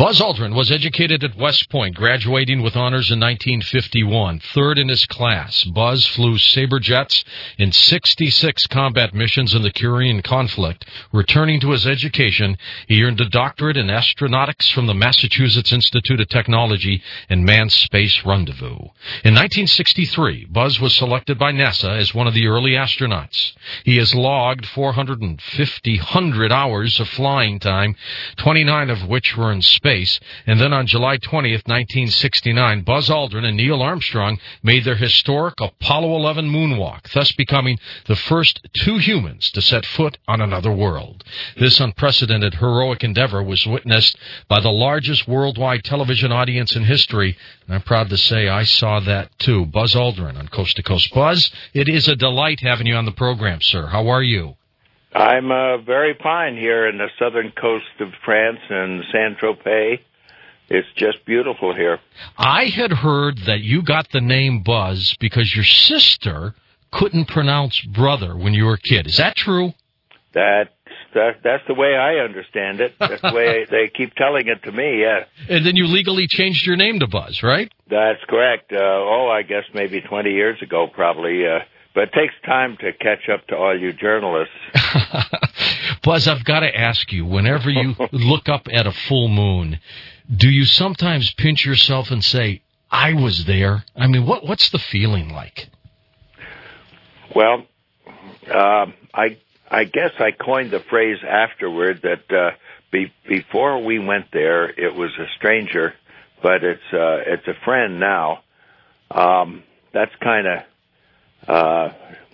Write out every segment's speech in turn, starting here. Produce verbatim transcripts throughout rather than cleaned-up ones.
Buzz Aldrin was educated at West Point, graduating with honors in nineteen fifty-one. Third in his class, Buzz flew Sabre jets in sixty-six combat missions in the Korean conflict. Returning to his education, he earned a doctorate in astronautics from the Massachusetts Institute of Technology and Manned Space Rendezvous. In nineteen sixty-three, Buzz was selected by NASA as one of the early astronauts. He has logged four hundred fifty hours of flying time, twenty-nine of which were in space, and then on July twentieth, nineteen sixty-nine, Buzz Aldrin and Neil Armstrong made their historic Apollo eleven moonwalk, thus becoming the first two humans to set foot on another world. This unprecedented heroic endeavor was witnessed by the largest worldwide television audience in history, and I'm proud to say I saw that too. Buzz Aldrin on Coast to Coast. Buzz, it is a delight having you on the program, sir. How are you? I'm uh, very fine here in the southern coast of France and Saint-Tropez. It's just beautiful here. I had heard that you got the name Buzz because your sister couldn't pronounce brother when you were a kid. Is that true? That's, that, that's the way I understand it. That's the way they keep telling it to me, yeah. And then you legally changed your name to Buzz, right? That's correct. Uh, oh, I guess maybe twenty years ago, probably. Uh, but it takes time to catch up to all you journalists. Buzz, I've got to ask you, whenever you look up at a full moon, do you sometimes pinch yourself and say, I was there? I mean, what what's the feeling like? Well, uh, I I guess I coined the phrase afterward that uh, be, before we went there, it was a stranger, but it's uh, it's a friend now. Um, that's kind of, uh,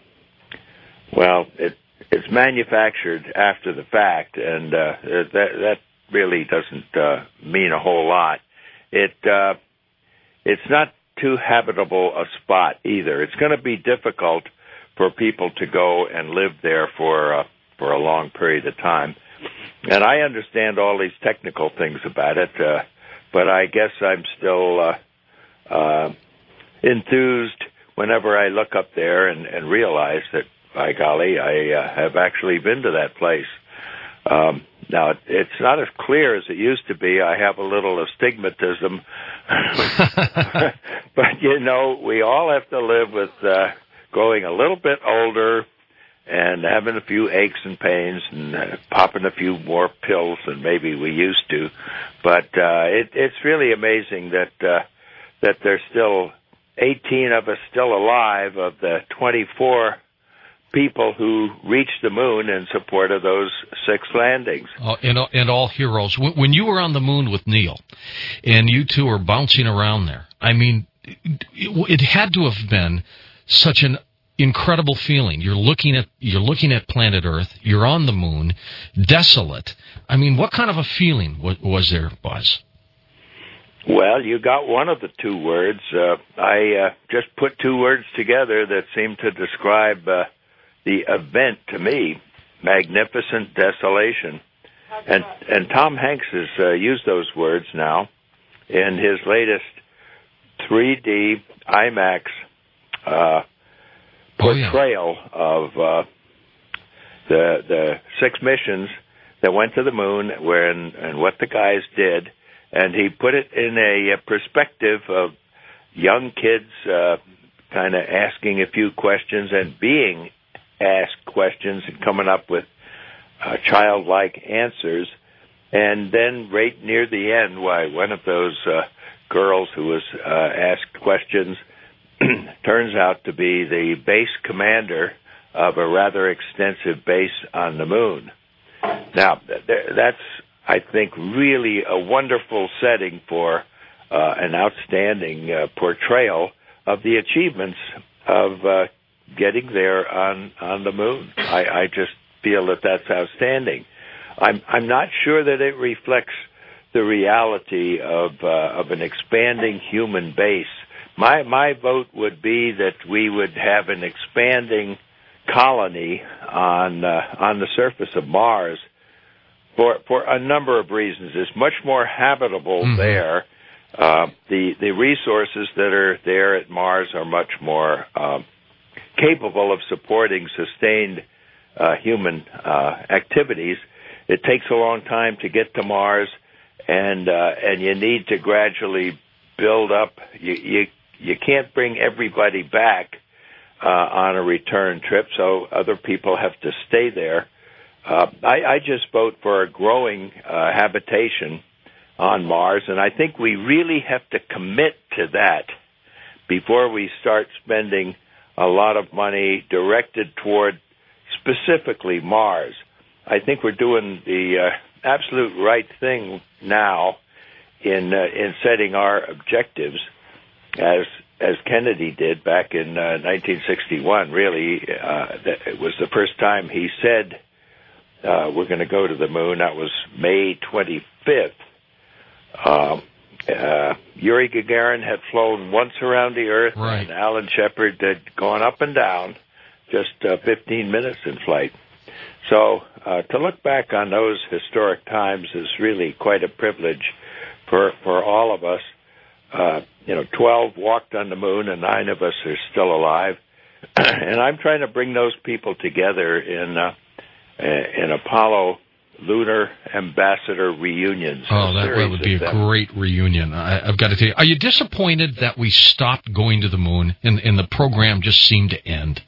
well, it it's manufactured after the fact, and uh, that that really doesn't uh, mean a whole lot. It uh, it's not too habitable a spot either. It's going to be difficult for people to go and live there for uh, for a long period of time. And I understand all these technical things about it, uh, but I guess I'm still uh, uh, enthused whenever I look up there and, and realize that, by golly, I uh, have actually been to that place. Um, now, it's not as clear as it used to be. I have a little astigmatism. But, you know, we all have to live with uh, growing a little bit older and having a few aches and pains and uh, popping a few more pills than maybe we used to. But uh, it, it's really amazing that uh, that there's still eighteen of us still alive of the twenty-four people who reached the moon in support of those six landings. Oh, and, and all heroes. When you were on the moon with Neil, and you two were bouncing around there, I mean, it, it had to have been such an incredible feeling. You're looking at you're looking at planet Earth. You're on the moon, desolate. I mean, what kind of a feeling was, was there, Buzz? Well, you got one of the two words. Uh, I uh, just put two words together that seem to describe uh, the event to me: magnificent desolation. And and Tom Hanks has uh, used those words now in his latest three D IMAX uh, portrayal oh, yeah. of uh, the the six missions that went to the moon, where and, and what the guys did, and he put it in a, a perspective of young kids uh, kind of asking a few questions and being asked questions and coming up with uh, childlike answers, and then right near the end, why one of those uh, girls who was uh, asked questions turns out to be the base commander of a rather extensive base on the moon. Now, that's, I think, really a wonderful setting for uh, an outstanding uh, portrayal of the achievements of uh, getting there on, on the moon. I, I just feel that that's outstanding. I'm, I'm not sure that it reflects the reality of, uh, of an expanding human base. My my vote would be that we would have an expanding colony on uh, on the surface of Mars for for a number of reasons. It's much more habitable mm-hmm. there. Uh, the the resources that are there at Mars are much more uh, capable of supporting sustained uh, human uh, activities. It takes a long time to get to Mars, and uh, and you need to gradually build up. You you you can't bring everybody back uh, on a return trip, so other people have to stay there. Uh, I, I just vote for a growing uh, habitation on Mars, and I think we really have to commit to that before we start spending a lot of money directed toward specifically Mars. I think we're doing the uh, absolute right thing now in uh, in setting our objectives, as as Kennedy did back in uh, nineteen sixty-one. Really, uh, that it was the first time he said uh, we're going to go to the moon. That was May twenty-fifth. Um, uh, Yuri Gagarin had flown once around the Earth, right. and Alan Shepard had gone up and down just uh, fifteen minutes in flight. So uh, to look back on those historic times is really quite a privilege for for all of us. Uh, you know, twelve walked on the moon, and nine of us are still alive. And I'm trying to bring those people together in uh, in Apollo Lunar Ambassador reunions. Oh, that, that would be a them. great reunion. I, I've got to tell you, are you disappointed that we stopped going to the moon and, and the program just seemed to end?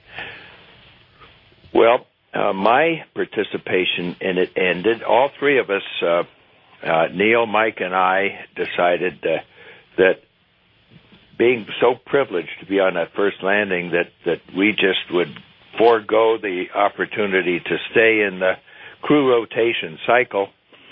Well, uh, my participation in it ended. All three of us, uh, uh, Neil, Mike, and I, decided uh, that being so privileged to be on that first landing that, that we just would forego the opportunity to stay in the crew rotation cycle,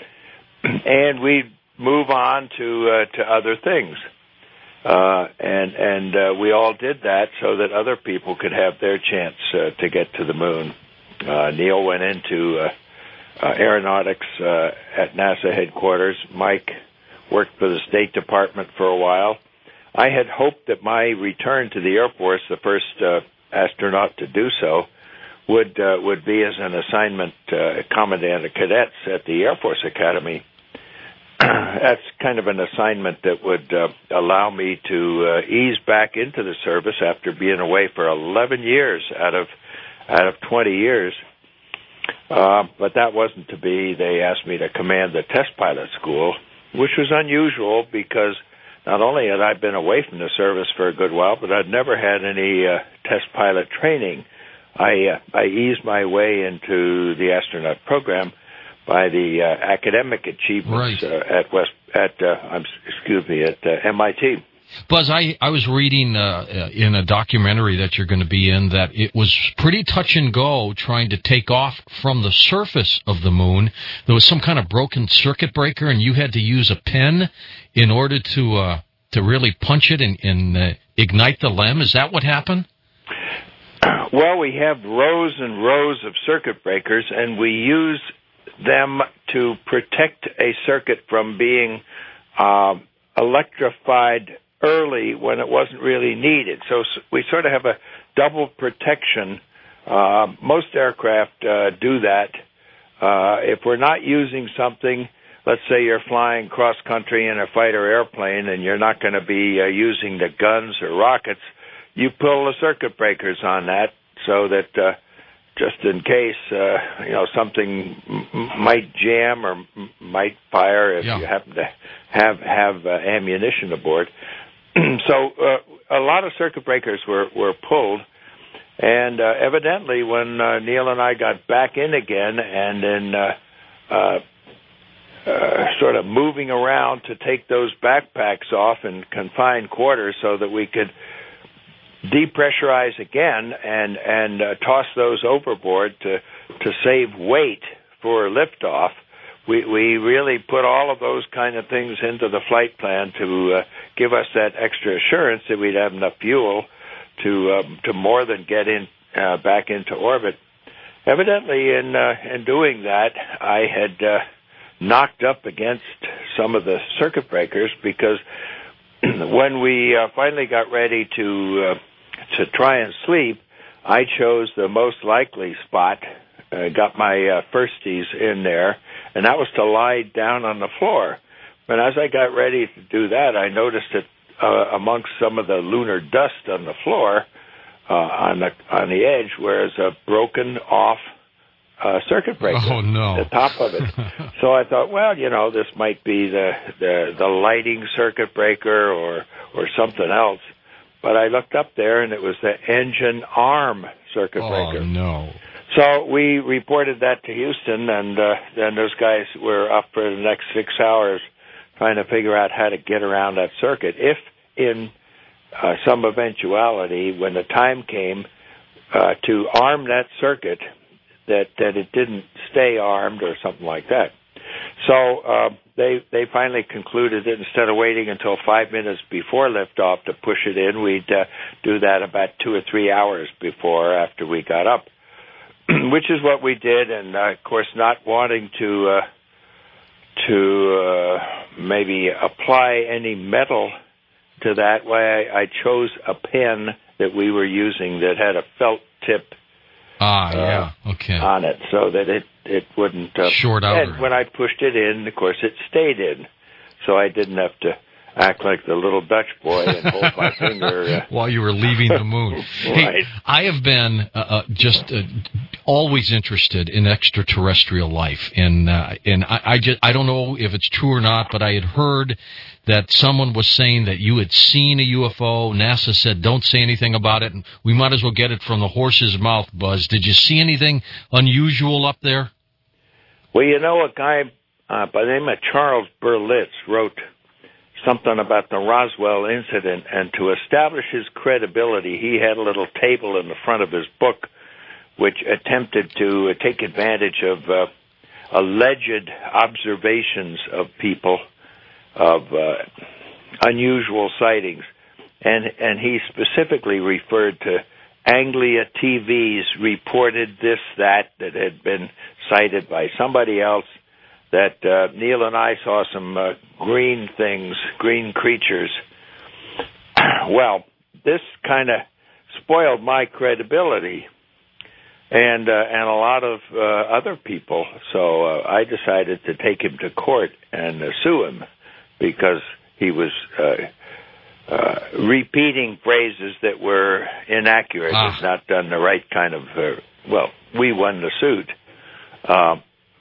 and we'd move on to uh, to other things. Uh, and and uh, we all did that so that other people could have their chance uh, to get to the moon. Uh, Neil went into uh, uh, aeronautics uh, at NASA headquarters. Mike worked for the State Department for a while. I had hoped that my return to the Air Force, the first uh, astronaut to do so, would uh, would be as an assignment uh, commandant of cadets at the Air Force Academy. That's kind of an assignment that would uh, allow me to uh, ease back into the service after being away for eleven years out of out of twenty years. Uh, but that wasn't to be. They asked me to command the test pilot school, which was unusual because not only had I been away from the service for a good while, but I'd never had any uh, test pilot training. I uh, I eased my way into the astronaut program by the uh, academic achievements right. uh, at West at uh, I'm, excuse me at uh, M I T. Buzz, I, I was reading uh, in a documentary that you're going to be in that it was pretty touch and go trying to take off from the surface of the moon. There was some kind of broken circuit breaker, and you had to use a pen in order to uh, to really punch it and, and uh, ignite the L E M. Is that what happened? Well, we have rows and rows of circuit breakers, and we use them to protect a circuit from being uh, electrified early when it wasn't really needed. So we sort of have a double protection. Uh, most aircraft uh, do that. Uh, if we're not using something, let's say you're flying cross-country in a fighter airplane and you're not going to be uh, using the guns or rockets, you pull the circuit breakers on that so that uh, just in case, uh, you know, something m- might jam or m- might fire if yeah. you happen to have, have uh, ammunition aboard. So uh, a lot of circuit breakers were, were pulled, and uh, evidently when uh, Neil and I got back in again and in uh, uh, uh, sort of moving around to take those backpacks off in confined quarters so that we could depressurize again and and uh, toss those overboard to to save weight for liftoff. We we really put all of those kind of things into the flight plan to uh, give us that extra assurance that we'd have enough fuel to um, to more than get in uh, back into orbit. Evidently, in uh, in doing that, I had uh, knocked up against some of the circuit breakers because when we uh, finally got ready to uh, to try and sleep, I chose the most likely spot, uh, got my uh, firsties in there, and that was to lie down on the floor. But as I got ready to do that, I noticed that uh, amongst some of the lunar dust on the floor, uh, on the on the edge, was a broken off uh, circuit breaker. Oh, no. The top of it. So I thought, well, you know, this might be the, the, the lighting circuit breaker or, or something else. But I looked up there, and it was the engine arm circuit breaker. Oh, no. So we reported that to Houston, and uh, then those guys were up for the next six hours trying to figure out how to get around that circuit. If in uh, some eventuality, when the time came uh, to arm that circuit, that, that it didn't stay armed or something like that. So uh, they they finally concluded that instead of waiting until five minutes before liftoff to push it in, we'd uh, do that about two or three hours before after we got up, which is what we did. And, uh, of course, not wanting to uh, to uh, maybe apply any metal to that, why I, I chose a pen that we were using that had a felt tip Ah, uh, yeah, okay. on it, so that it, it wouldn't... Uh, Short out. And when I pushed it in, of course, it stayed in, so I didn't have to act like the little Dutch boy and hold my finger... Uh, while you were leaving the moon. Right. Hey, I have been uh, uh, just uh, always interested in extraterrestrial life, and uh, and I, I just I don't know if it's true or not, but I had heard that someone was saying that you had seen a U F O. NASA said, don't say anything about it, and we might as well get it from the horse's mouth, Buzz. Did you see anything unusual up there? Well, you know, a guy uh, by the name of Charles Berlitz wrote something about the Roswell incident, and to establish his credibility, he had a little table in the front of his book which attempted to uh, take advantage of uh, alleged observations of people of uh, unusual sightings. And and he specifically referred to Anglia T V's reported this, that, that had been cited by somebody else, that uh, Neil and I saw some uh, green things, green creatures. Well, this kind of spoiled my credibility and uh, and a lot of uh, other people. So uh, I decided to take him to court and uh, sue him because he was uh, uh, repeating phrases that were inaccurate. Ah. He's not done the right kind of, uh, well, we won the suit. Um,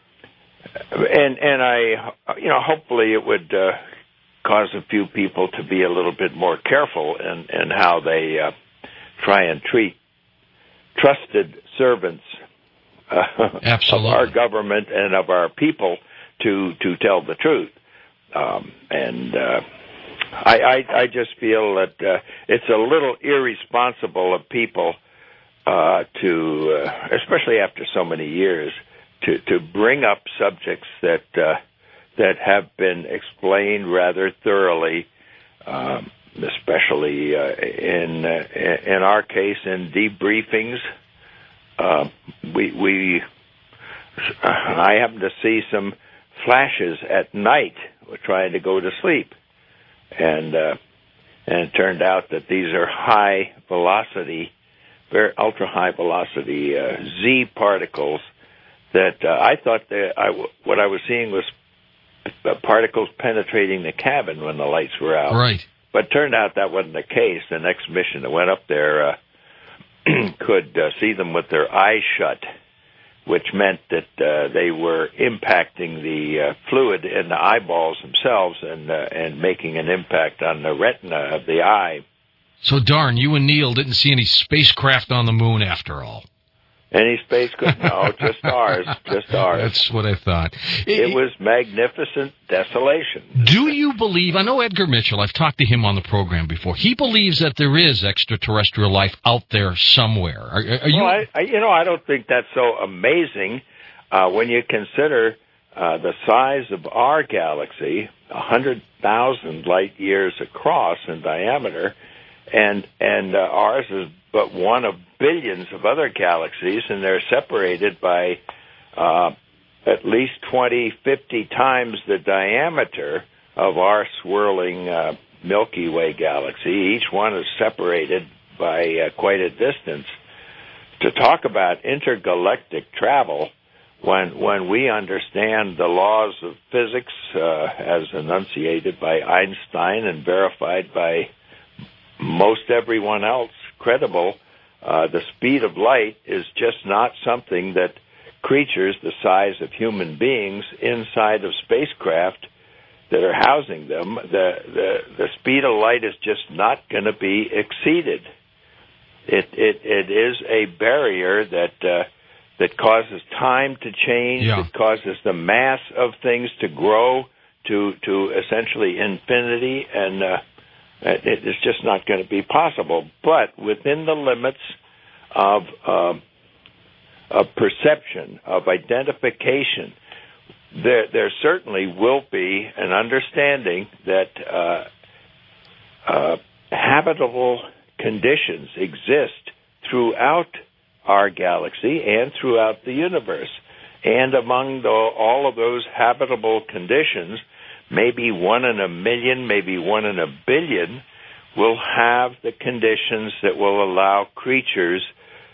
and and I, you know, hopefully it would uh, cause a few people to be a little bit more careful in, in how they uh, try and treat trusted servants uh, of our government and of our people to to tell the truth. Um, and uh, I, I I just feel that uh, it's a little irresponsible of people uh, to, uh, especially after so many years, to, to bring up subjects that uh, that have been explained rather thoroughly, um, especially uh, in uh, in our case in debriefings. Uh, we we I happen to see some flashes at night. We're trying to go to sleep, and uh, and it turned out that these are high velocity, very ultra high velocity uh, Z particles. That uh, I thought that I what I was seeing was particles penetrating the cabin when the lights were out. Right. But it turned out that wasn't the case. The next mission that went up there uh, could uh, see them with their eyes shut, which meant that uh, they were impacting the uh, fluid in the eyeballs themselves and uh, and making an impact on the retina of the eye. So, darn, you and Neil didn't see any spacecraft on the moon after all. Any space could no, just ours, just ours. That's what I thought. It, it was magnificent desolation. Do you believe, I know Edgar Mitchell, I've talked to him on the program before, he believes that there is extraterrestrial life out there somewhere. Are, are you... Well, I, I, you know, I don't think that's so amazing uh, when you consider uh, the size of our galaxy, one hundred thousand light years across in diameter, and, and uh, ours is but one of billions of other galaxies, and they're separated by uh, at least twenty, fifty times the diameter of our swirling uh, Milky Way galaxy. Each one is separated by uh, quite a distance. To talk about intergalactic travel, when when we understand the laws of physics uh, as enunciated by Einstein and verified by most everyone else credible, uh, the speed of light is just not something that creatures the size of human beings inside of spacecraft that are housing them, the, the, the speed of light is just not going to be exceeded. It, it, it is a barrier that, uh, that causes time to change. Yeah. It causes the mass of things to grow to, to essentially infinity, and, uh, it, it's just not going to be possible. But within the limits of, uh, of perception, of identification, there, there certainly will be an understanding that, uh, uh, habitable conditions exist throughout our galaxy and throughout the universe. And among the, all of those habitable conditions, maybe one in a million, maybe one in a billion, will have the conditions that will allow creatures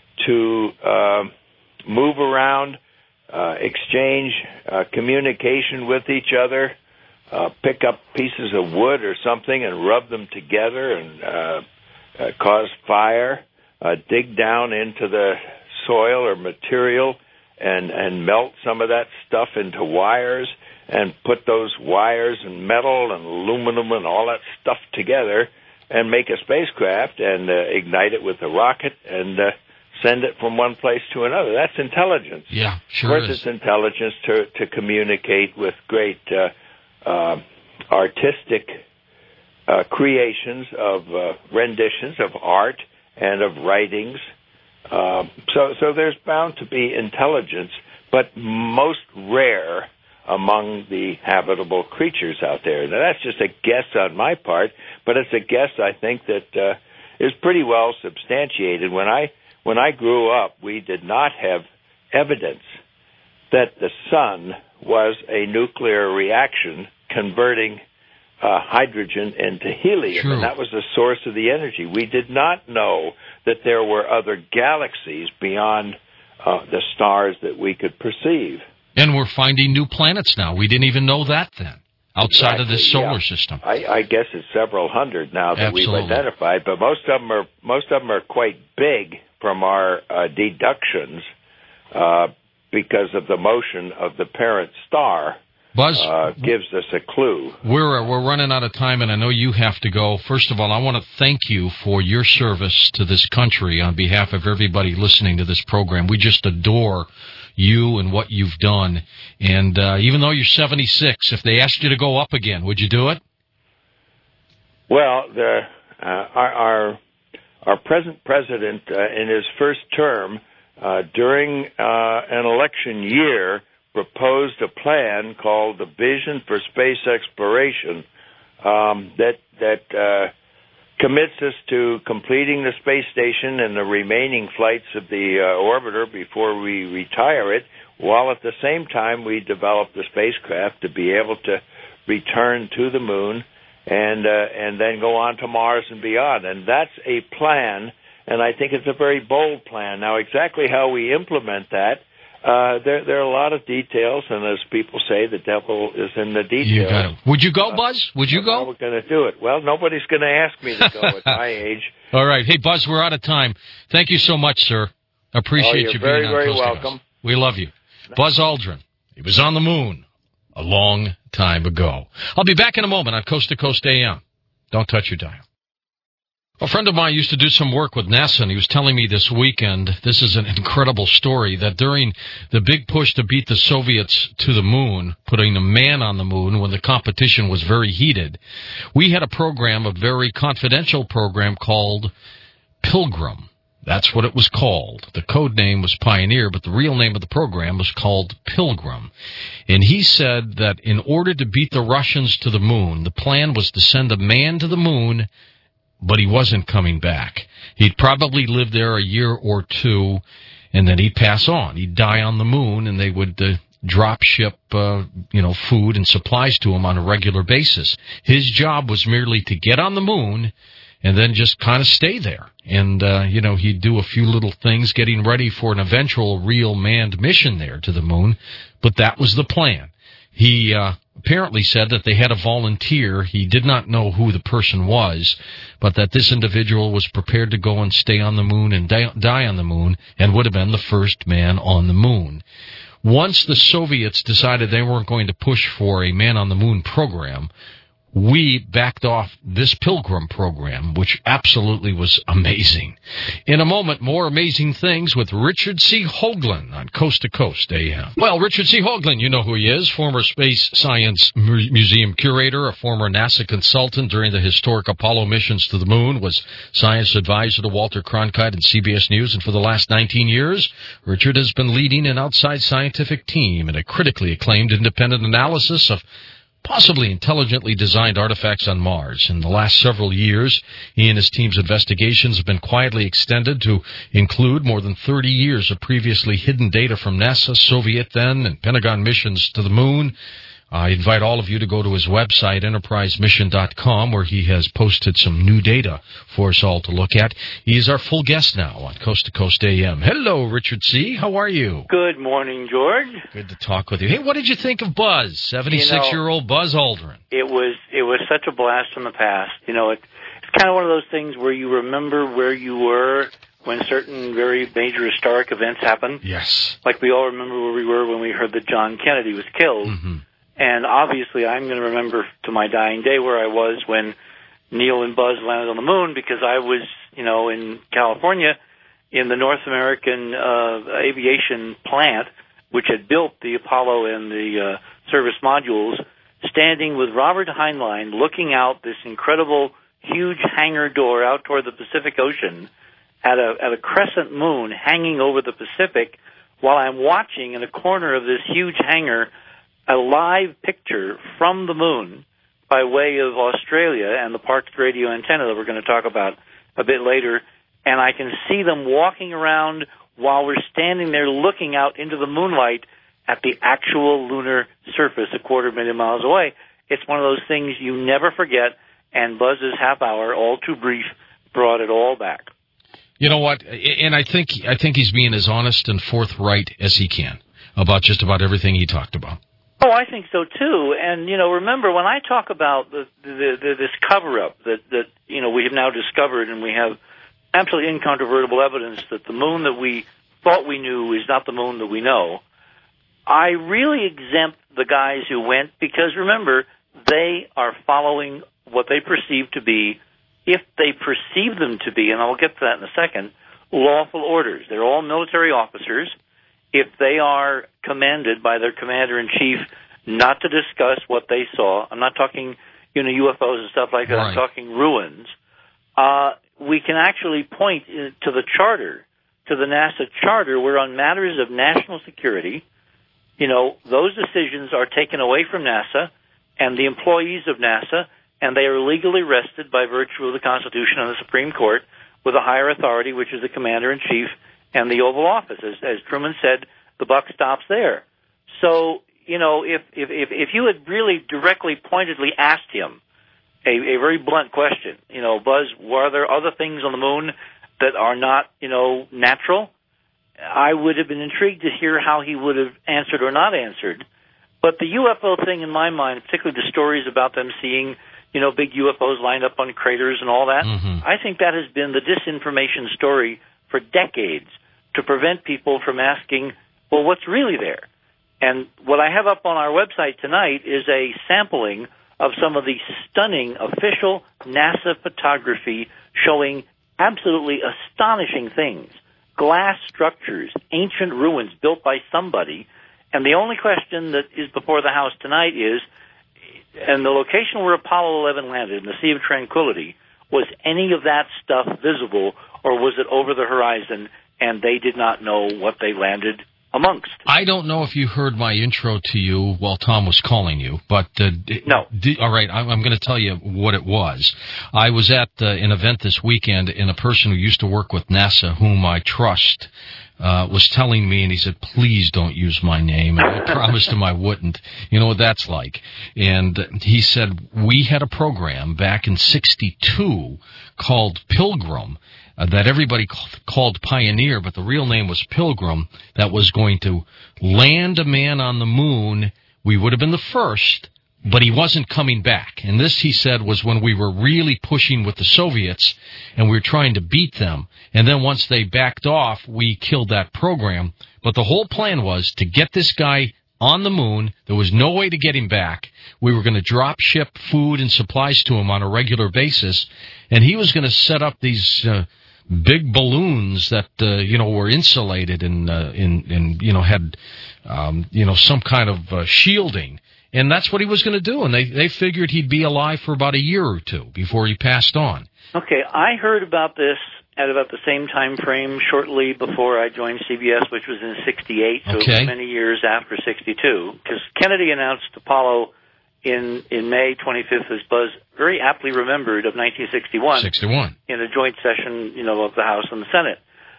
to uh, move around, uh, exchange uh, communication with each other, uh, pick up pieces of wood or something and rub them together and uh, uh, cause fire, uh, dig down into the soil or material and, and melt some of that stuff into wires and put those wires and metal and aluminum and all that stuff together and make a spacecraft and uh, ignite it with a rocket and uh, send it from one place to another. That's intelligence. Yeah, sure Of course, is. it's intelligence to, to communicate with great uh, uh, artistic uh, creations of uh, renditions of art and of writings. Uh, so, so there's bound to be intelligence, but most rare among the habitable creatures out there. Now, that's just a guess on my part, but it's a guess I think that uh, is pretty well substantiated. When I when I grew up, we did not have evidence that the sun was a nuclear reaction converting uh, hydrogen into helium, True. and that was the source of the energy. We did not know that there were other galaxies beyond uh, the stars that we could perceive. And we're finding new planets now. We didn't even know that then, outside Exactly, of this solar yeah. system. I, I guess it's several hundred now that Absolutely. we've identified, but most of them are most of them are quite big from our uh, deductions uh, because of the motion of the parent star. Buzz, uh, gives us a clue. We're uh, we're running out of time, and I know you have to go. First of all, I want to thank you for your service to this country on behalf of everybody listening to this program. We just adore you and what you've done. And uh, even though you're seventy-six, if they asked you to go up again, would you do it? Well, the uh, our, our our present president, uh, in his first term, uh, during uh, an election year, proposed a plan called the Vision for Space Exploration um, that that uh, commits us to completing the space station and the remaining flights of the uh, orbiter before we retire it, while at the same time we develop the spacecraft to be able to return to the moon and uh, and then go on to Mars and beyond. And that's a plan, and I think it's a very bold plan. Now, exactly how we implement that, Uh, there, there are a lot of details, and as people say, the devil is in the details. You got it. Would you go, Buzz? Would you How go? we're going to do it. Well, nobody's going to ask me to go at my age. All right. Hey, Buzz, we're out of time. Thank you so much, sir. Appreciate oh, you're you very, being on very Coast to welcome. Coast. We love you. Buzz Aldrin. He was on the moon a long time ago. I'll be back in a moment on Coast to Coast A M. Don't touch your dial. A friend of mine used to do some work with NASA, and he was telling me this weekend, this is an incredible story, that during the big push to beat the Soviets to the moon, putting a man on the moon when the competition was very heated, we had a program, a very confidential program called Pilgrim. That's what it was called. The code name was Pioneer, but the real name of the program was called Pilgrim. And he said that in order to beat the Russians to the moon, the plan was to send a man to the moon, but he wasn't coming back. He'd probably live there a year or two, and then he'd pass on. He'd die on the moon, and they would uh, drop ship, uh, you know, food and supplies to him on a regular basis. His job was merely to get on the moon and then just kind of stay there. And, uh, you know, he'd do a few little things getting ready for an eventual real manned mission there to the moon, but that was the plan. He uh, apparently said that they had a volunteer. He did not know who the person was, but that this individual was prepared to go and stay on the moon and die, die on the moon and would have been the first man on the moon. once the Soviets decided they weren't going to push for a man-on-the-moon program, we backed off this Pilgrim program, which absolutely was amazing. In a moment, more amazing things with Richard C. Hoagland on Coast to Coast A M. Well, Richard C. Hoagland, you know who he is, former Space Science Mu- Museum curator, a former NASA consultant during the historic Apollo missions to the moon, was science advisor to Walter Cronkite and C B S News, and for the last nineteen years, Richard has been leading an outside scientific team in a critically acclaimed independent analysis of possibly intelligently designed artifacts on Mars. In the last several years, he and his team's investigations have been quietly extended to include more than thirty years of previously hidden data from NASA, Soviet then, and Pentagon missions to the moon. I invite all of you to go to his website, enterprise mission dot com, where he has posted some new data for us all to look at. He is our full guest now on Coast to Coast A M. Hello, Richard C. How are you? Good morning, George. Good to talk with you. Hey, what did you think of Buzz, seventy-six-year-old you know, Buzz Aldrin? It was it was such a blast from the past. You know, it, it's kind of one of those things where you remember where you were when certain very major historic events happened. Yes. Like we all remember where we were when we heard that John Kennedy was killed. Mm-hmm. And obviously, I'm going to remember to my dying day where I was when Neil and Buzz landed on the moon, because I was, you know, in California in the North American uh, aviation plant, which had built the Apollo and the uh, service modules, standing with Robert Heinlein looking out this incredible, huge hangar door out toward the Pacific Ocean at a, at a crescent moon hanging over the Pacific, while I'm watching in a corner of this huge hangar a live picture from the moon by way of Australia and the Parkes radio antenna that we're going to talk about a bit later. And I can see them walking around while we're standing there looking out into the moonlight at the actual lunar surface a quarter million miles away. It's one of those things you never forget, and Buzz's half hour, all too brief, brought it all back. You know what? And I think I think he's being as honest and forthright as he can about just about everything he talked about. Oh, I think so too. And you know, remember when I talk about the, the, the, this cover-up that that you know we have now discovered, and we have absolutely incontrovertible evidence that the moon that we thought we knew is not the moon that we know. I really exempt the guys who went, because remember, they are following what they perceive to be, if they perceive them to be, and I'll get to that in a second, lawful orders. They're all military officers. If they are commanded by their commander-in-chief not to discuss what they saw, I'm not talking, you know, U F Os and stuff like that, right. I'm talking ruins, uh, we can actually point to the charter, to the NASA charter, where on matters of national security, you know, those decisions are taken away from NASA and the employees of NASA, and they are legally vested by virtue of the Constitution and the Supreme Court with a higher authority, which is the commander-in-chief and the Oval Office. As, as Truman said, the buck stops there. So, you know, if if if, if you had really directly, pointedly asked him a, a very blunt question, you know, Buzz, were there other things on the moon that are not, you know, natural? I would have been intrigued to hear how he would have answered or not answered. But the U F O thing, in my mind, particularly the stories about them seeing, you know, big U F Os lined up on craters and all that, mm-hmm. I think that has been the disinformation story for decades, to prevent people from asking, well, what's really there? And what I have up on our website tonight is a sampling of some of the stunning official NASA photography showing absolutely astonishing things. Glass structures, ancient ruins built by somebody. And the only question that is before the House tonight is, and the location where Apollo eleven landed, in the Sea of Tranquility, was any of that stuff visible, or was it over the horizon and they did not know what they landed amongst? I don't know if you heard my intro to you while Tom was calling you, but... Uh, no. D- all right, I'm, I'm going to tell you what it was. I was at uh, an event this weekend, and a person who used to work with NASA, whom I trust, uh, was telling me, and he said, please don't use my name, and I promised him I wouldn't. You know what that's like. And he said, we had a program back in sixty-two called Pilgrim, Uh, that everybody called Pioneer, but the real name was Pilgrim, that was going to land a man on the moon. We would have been the first, but he wasn't coming back. And this, he said, was when we were really pushing with the Soviets and we were trying to beat them. And then once they backed off, we killed that program. But the whole plan was to get this guy on the moon. There was no way to get him back. We were going to drop ship food and supplies to him on a regular basis. And he was going to set up these uh, big balloons that, uh, you know, were insulated and, uh, in, and you know, had, um, you know, some kind of uh, shielding. And that's what he was going to do. And they, they figured he'd be alive for about a year or two before he passed on. Okay, I heard about this at about the same time frame shortly before I joined C B S, which was in sixty-eight, so okay. many years after sixty-two, because Kennedy announced Apollo in, in May twenty-fifth, as Buzz very aptly remembered, of nineteen sixty-one. sixty-one. In a joint session, you know, of the House and the Senate.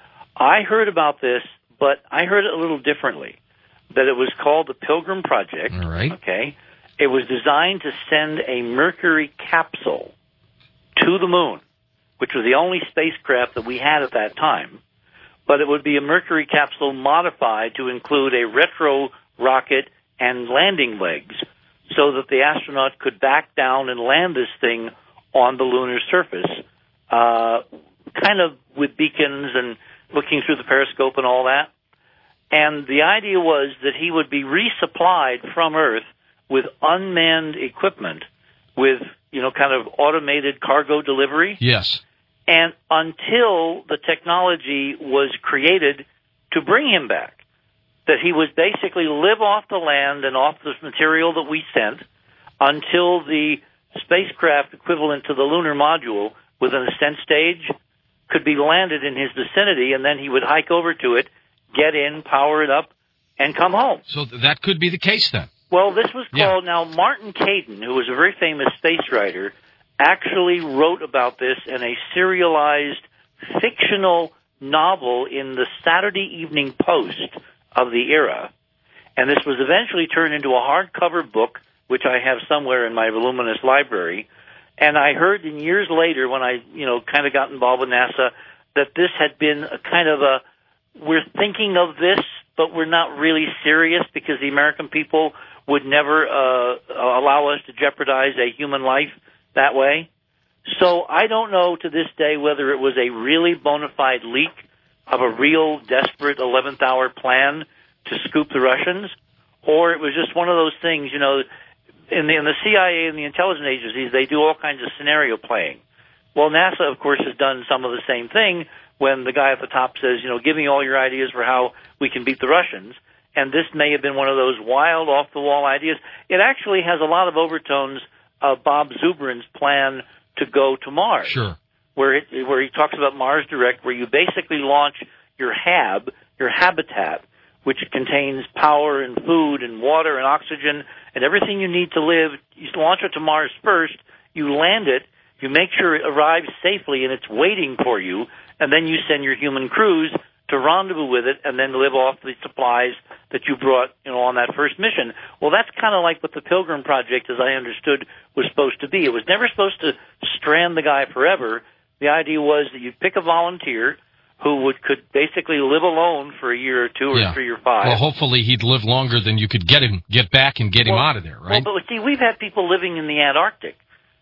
I heard about this, but I heard it a little differently. That it was called the Pilgrim Project. All right. Okay. It was designed to send a Mercury capsule to the moon, which was the only spacecraft that we had at that time. But it would be a Mercury capsule modified to include a retro rocket and landing legs so that the astronaut could back down and land this thing on the lunar surface, uh, kind of with beacons and looking through the periscope and all that. And the idea was that he would be resupplied from Earth with unmanned equipment, with, you know, kind of automated cargo delivery. Yes. And until the technology was created to bring him back, that he would basically live off the land and off the material that we sent until the spacecraft equivalent to the lunar module with an ascent stage could be landed in his vicinity, and then he would hike over to it, get in, power it up, and come home. So that could be the case then. Well, this was called, yeah. now, Martin Caidin, who was a very famous space writer, actually wrote about this in a serialized fictional novel in the Saturday Evening Post of the era. And this was eventually turned into a hardcover book, which I have somewhere in my voluminous library. And I heard in years later, when I, you know, kind of got involved with NASA, that this had been a kind of a, we're thinking of this, but we're not really serious because the American people would never uh, allow us to jeopardize a human life that way. So I don't know to this day whether it was a really bona fide leak of a real desperate eleventh hour plan to scoop the Russians, or it was just one of those things, you know, in the, in the C I A and the intelligence agencies, they do all kinds of scenario playing. Well, NASA, of course, has done some of the same thing when the guy at the top says, you know, give me all your ideas for how we can beat the Russians. And this may have been one of those wild, off-the-wall ideas. It actually has a lot of overtones of Bob Zubrin's plan to go to Mars. Sure. Where, it, where he talks about Mars Direct, where you basically launch your hab, your habitat, which contains power and food and water and oxygen and everything you need to live. You launch it to Mars first, you land it, you make sure it arrives safely and it's waiting for you, and then you send your human crews to rendezvous with it and then live off the supplies that you brought, you know, on that first mission. Well, that's kind of like what the Pilgrim Project, as I understood, was supposed to be. It was never supposed to strand the guy forever. The idea was that you'd pick a volunteer who would could basically live alone for a year or two or yeah. three or five. Well, hopefully he'd live longer than you could get him, get back and get well, him out of there, right? Well, but see, we've had people living in the Antarctic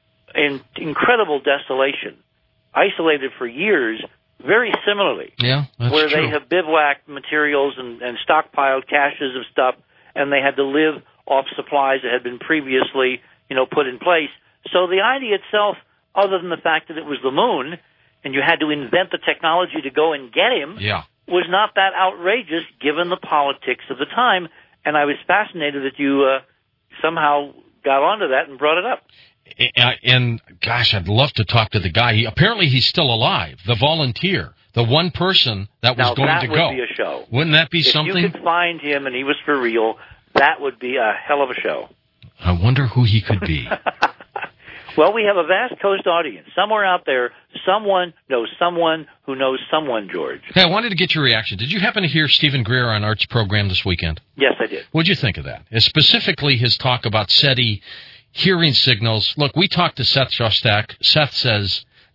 in incredible desolation, isolated for years, very similarly. Yeah, that's where true. they have bivouacked materials and, and stockpiled caches of stuff, and they had to live off supplies that had been previously, you know, put in place. So the idea itself, other than the fact that it was the moon, and you had to invent the technology to go and get him, yeah. was not that outrageous given the politics of the time. And I was fascinated that you uh, somehow got onto that and brought it up. And, gosh, I'd love to talk to the guy. He, apparently he's still alive, the volunteer, the one person that was now, going that to would go. be a show. Wouldn't that be if something? If you could find him and he was for real, that would be a hell of a show. I wonder who he could be. Well, we have a vast coast audience. Somewhere out there, someone knows someone who knows someone, George. Hey, I wanted to get your reaction. Did you happen to hear Stephen Greer on Art's program this weekend? Yes, I did. What did you think of that? And specifically his talk about SETI hearing signals. Look, we talked to Seth Shostak. Seth says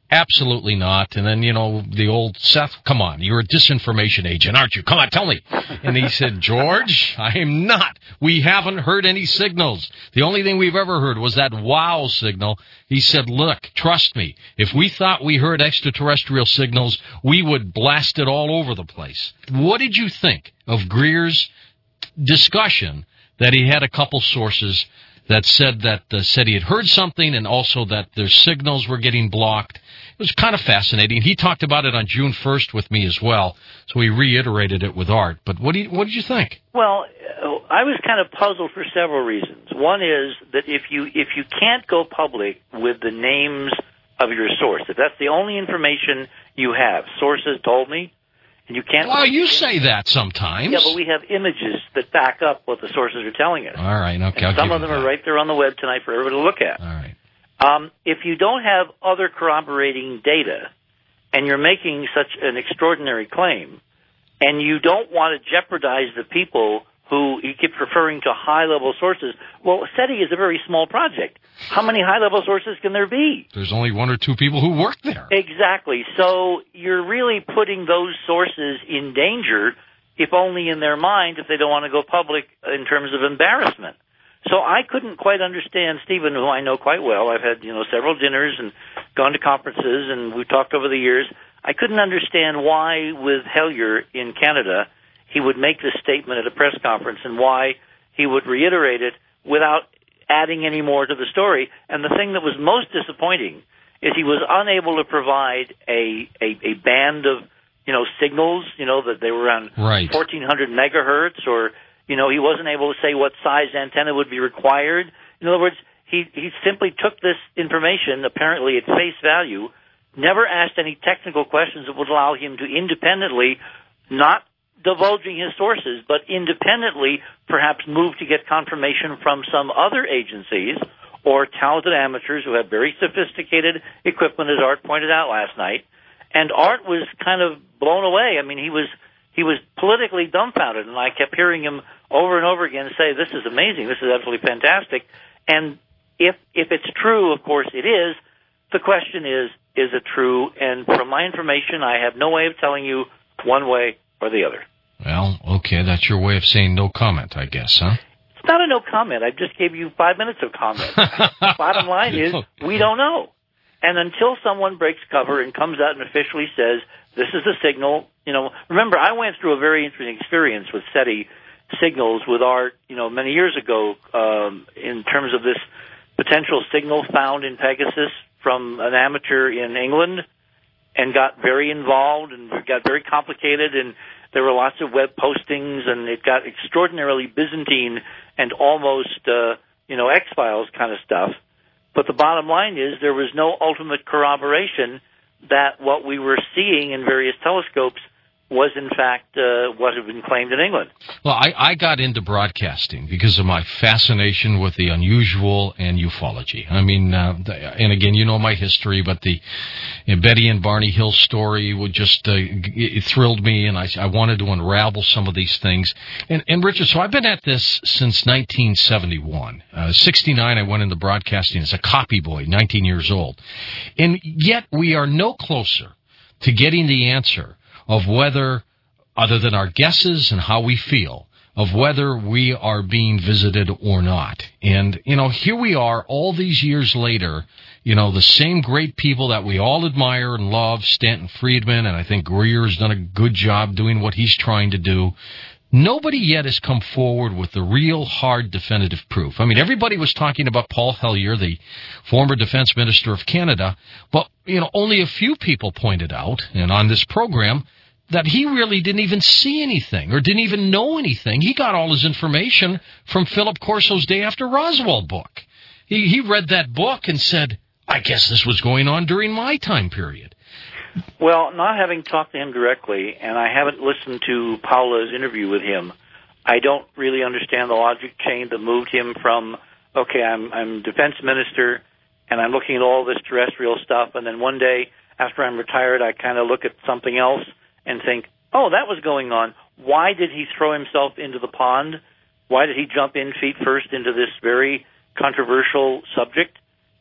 Absolutely not. And then, you know, the old Seth, come on, you're a disinformation agent, aren't you? Come on, tell me. And he said, George, I am not. We haven't heard any signals. The only thing we've ever heard was that wow signal. He said, look, trust me, if we thought we heard extraterrestrial signals, we would blast it all over the place. What did you think of Greer's discussion that he had a couple sources that said that uh, said he had heard something and also that their signals were getting blocked? It was kind of fascinating. He talked about it on June first with me as well, so he reiterated it with Art. But what, do you, what did you think? Well, I was kind of puzzled for several reasons. One is that if you if you can't go public with the names of your source, if that's the only information you have, sources told me, and you can't... Well, you say that sometimes. Yeah, but we have images that back up what the sources are telling us. All right, okay. And some of them are right there on the web tonight for everybody to look at. All right. Um, if you don't have other corroborating data, and you're making such an extraordinary claim, and you don't want to jeopardize the people who you keep referring to high-level sources, well, SETI is a very small project. How many high-level sources can there be? There's only one or two people who work there. Exactly. So you're really putting those sources in danger, if only in their mind, if they don't want to go public in terms of embarrassment. So I couldn't quite understand Stephen, who I know quite well. I've had, you know, several dinners and gone to conferences, and we've talked over the years. I couldn't understand why, with Hellyer in Canada, he would make this statement at a press conference and why he would reiterate it without adding any more to the story. And the thing that was most disappointing is he was unable to provide a, a, a band of, you know, signals, you know, that they were around right. fourteen hundred megahertz, or, you know, he wasn't able to say what size antenna would be required. In other words, he, he simply took this information, apparently at face value, never asked any technical questions that would allow him to independently, not divulging his sources, but independently perhaps move to get confirmation from some other agencies or talented amateurs who have very sophisticated equipment, as Art pointed out last night. And Art was kind of blown away. I mean, he was he was politically dumbfounded, and I kept hearing him over and over again say, this is amazing, this is absolutely fantastic. And if if it's true, of course it is, the question is, is it true? And from my information, I have no way of telling you one way or the other. Well, okay, that's your way of saying no comment, I guess, huh? It's not a no comment. I just gave you five minutes of comment. Bottom line is, we don't know. And until someone breaks cover and comes out and officially says, this is the signal, you know, remember, I went through a very interesting experience with SETI signals with Art, you know, many years ago, um, in terms of this potential signal found in Pegasus from an amateur in England, and got very involved and got very complicated, and there were lots of web postings, and it got extraordinarily Byzantine and almost, uh, you know, X-Files kind of stuff. But the bottom line is there was no ultimate corroboration that what we were seeing in various telescopes was, in fact, uh, what had been claimed in England. Well, I, I got into broadcasting because of my fascination with the unusual and ufology. I mean, uh, and again, you know my history, but the you know, Betty and Barney Hill story would just, uh, it thrilled me, and I, I wanted to unravel some of these things. And, and Richard, so I've been at this since nineteen seventy-one. Uh, sixty-nine, I went into broadcasting as a copy boy, nineteen years old. And yet we are no closer to getting the answer of whether, other than our guesses and how we feel, of whether we are being visited or not. And, you know, here we are all these years later, you know, the same great people that we all admire and love, Stanton Friedman, and I think Greer has done a good job doing what he's trying to do. Nobody yet has come forward with the real hard definitive proof. I mean, everybody was talking about Paul Hellyer, the former defense minister of Canada, but, you know, only a few people pointed out, and on this program, that he really didn't even see anything or didn't even know anything. He got all his information from Philip Corso's Day After Roswell book. He, he read that book and said, I guess this was going on during my time period. Well, not having talked to him directly, and I haven't listened to Paula's interview with him, I don't really understand the logic chain that moved him from, okay, I'm, I'm defense minister, and I'm looking at all this terrestrial stuff, and then one day, after I'm retired, I kind of look at something else and think, oh, that was going on. Why did he throw himself into the pond? Why did he jump in feet first into this very controversial subject?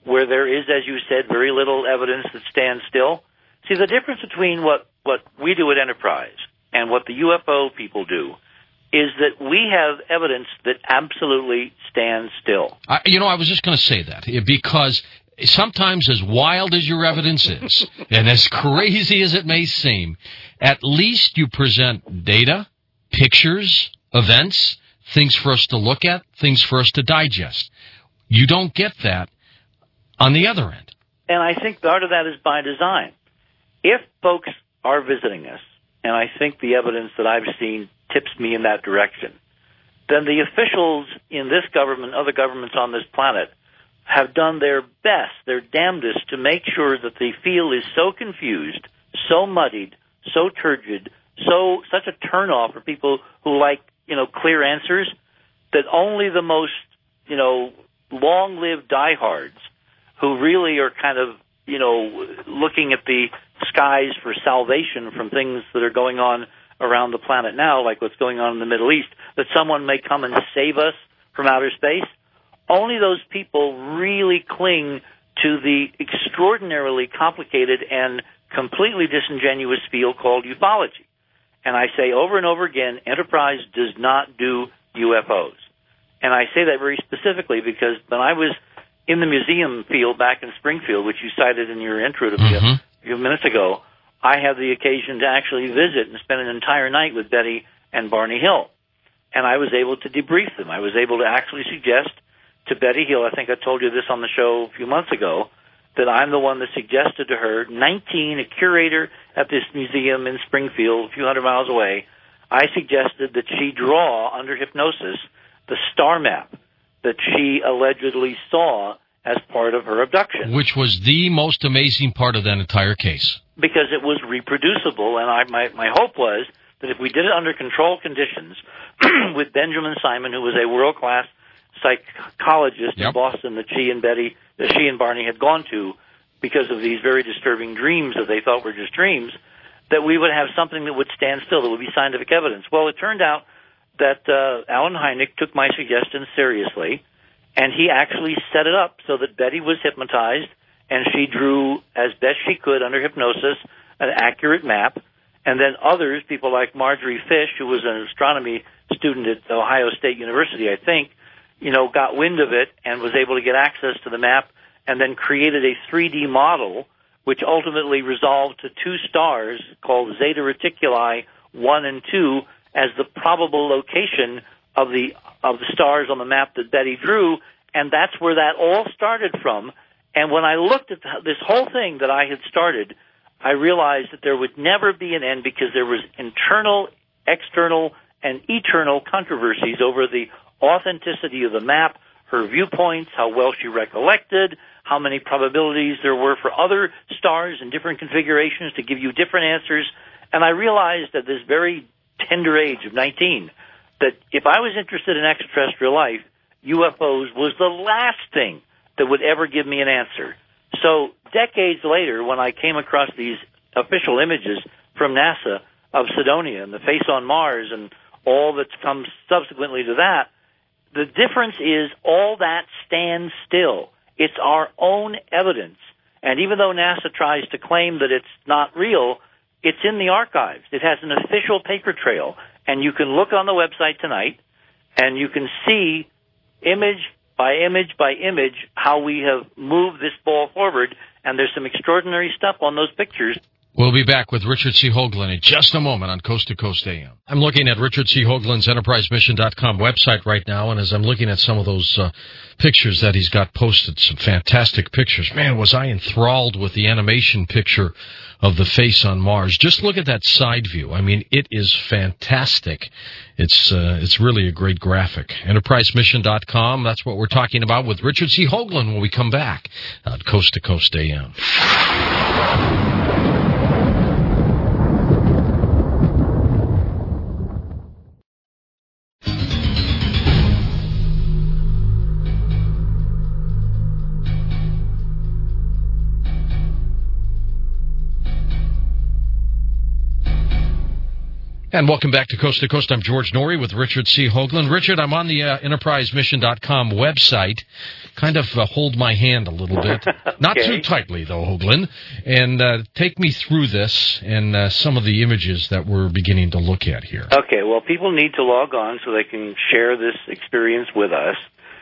where there is, as you said, very little evidence that stands still. See, the difference between what, what we do at Enterprise and what the U F O people do is that we have evidence that absolutely stands still. I, you know, I was just going to say that, because sometimes as wild as your evidence is, and as crazy as it may seem, at least you present data, pictures, events, things for us to look at, things for us to digest. You don't get that on the other end. And I think part of that is by design. If folks are visiting us, and I think the evidence that I've seen tips me in that direction, then the officials in this government, other governments on this planet, have done their best, their damnedest, to make sure that the field is so confused, so muddied, so turgid, so such a turnoff for people who like, you know, clear answers, that only the most, you know, long-lived diehards who really are kind of, you know, looking at the skies for salvation from things that are going on around the planet now, like what's going on in the Middle East, that someone may come and save us from outer space. Only those people really cling to the extraordinarily complicated and completely disingenuous field called ufology. And I say over and over again, Enterprise does not do U F Os. And I say that very specifically because when I was in the museum field back in Springfield, which you cited in your intro to me mm-hmm. a few minutes ago, I had the occasion to actually visit and spend an entire night with Betty and Barney Hill. And I was able to debrief them. I was able to actually suggest to Betty Hill, I think I told you this on the show a few months ago, that I'm the one that suggested to her, nineteen, a curator at this museum in Springfield, a few hundred miles away, I suggested that she draw, under hypnosis, the star map that she allegedly saw as part of her abduction. Which was the most amazing part of that entire case. Because it was reproducible, and I, my, my hope was that if we did it under controlled conditions with Benjamin Simon, who was a world-class psychologist yep. in Boston that she and Betty, that she and Barney had gone to because of these very disturbing dreams that they thought were just dreams, that we would have something that would stand still, that would be scientific evidence. Well, it turned out that uh, Alan Hynek took my suggestion seriously, and he actually set it up so that Betty was hypnotized, and she drew, as best she could under hypnosis, an accurate map. And then others, people like Marjorie Fish, who was an astronomy student at Ohio State University, I think, you know, got wind of it and was able to get access to the map and then created a three D model, which ultimately resolved to two stars called Zeta Reticuli one and two as the probable location of the of the stars on the map that Betty drew, and that's where that all started from. And when I looked at this whole thing that I had started, I realized that there would never be an end because there was internal, external, and eternal controversies over the authenticity of the map, her viewpoints, how well she recollected, how many probabilities there were for other stars in different configurations to give you different answers. And I realized at this very tender age of nineteen that if I was interested in extraterrestrial life, U F Os was the last thing that would ever give me an answer. So decades later, when I came across these official images from NASA of Cydonia and the face on Mars and all that's come subsequently to that, the difference is all that stands still. It's our own evidence. And even though NASA tries to claim that it's not real, it's in the archives. It has an official paper trail. And you can look on the website tonight, and you can see image by image by image how we have moved this ball forward. And there's some extraordinary stuff on those pictures. We'll be back with Richard C. Hoagland in just a moment on Coast to Coast A M. I'm looking at Richard C. Hoagland's Enterprise Mission dot com website right now, and as I'm looking at some of those uh, pictures that he's got posted, some fantastic pictures. Man, was I enthralled with the animation picture of the face on Mars. Just look at that side view. I mean, it is fantastic. It's uh, it's really a great graphic. Enterprise Mission dot com, that's what we're talking about with Richard C. Hoagland when we come back on Coast to Coast A M. And welcome back to Coast to Coast. I'm George Norrie with Richard C. Hoagland. Richard, I'm on the uh, enterprise mission dot com website. Kind of uh, hold my hand a little bit. Okay. Not too tightly, though, Hoagland. And uh, take me through this and uh, some of the images that we're beginning to look at here. Okay, well, people need to log on so they can share this experience with us.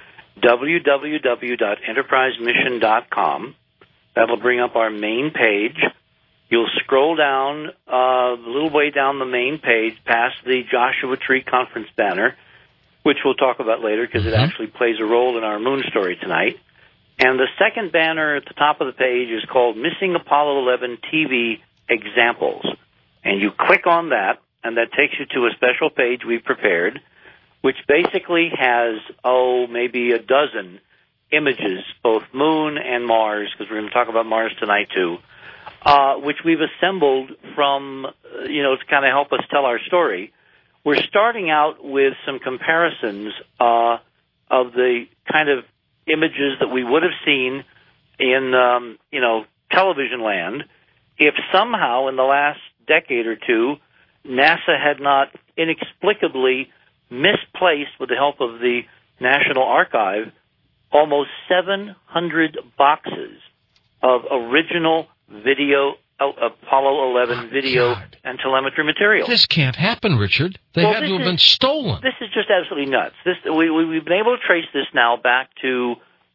w w w dot enterprise mission dot com. That'll bring up our main page. You'll scroll down uh, a little way down the main page past the Joshua Tree Conference banner, which we'll talk about later because mm-hmm. it actually plays a role in our moon story tonight. And the second banner at the top of the page is called Missing Apollo eleven T V Examples. And you click on that, and that takes you to a special page we've prepared, which basically has, oh, maybe a dozen images, both Moon and Mars, because we're going to talk about Mars tonight too, uh, which we've assembled from, uh, you know, to kind of help us tell our story. We're starting out with some comparisons uh, of the kind of images that we would have seen in, um, you know, television land if somehow in the last decade or two NASA had not inexplicably misplaced, with the help of the National Archive, almost seven hundred boxes of original video, uh, Apollo eleven oh, video God. and telemetry material. This can't happen, Richard. They well, had to have is, been stolen. This is just absolutely nuts. This we, we, we've been able to trace this now back to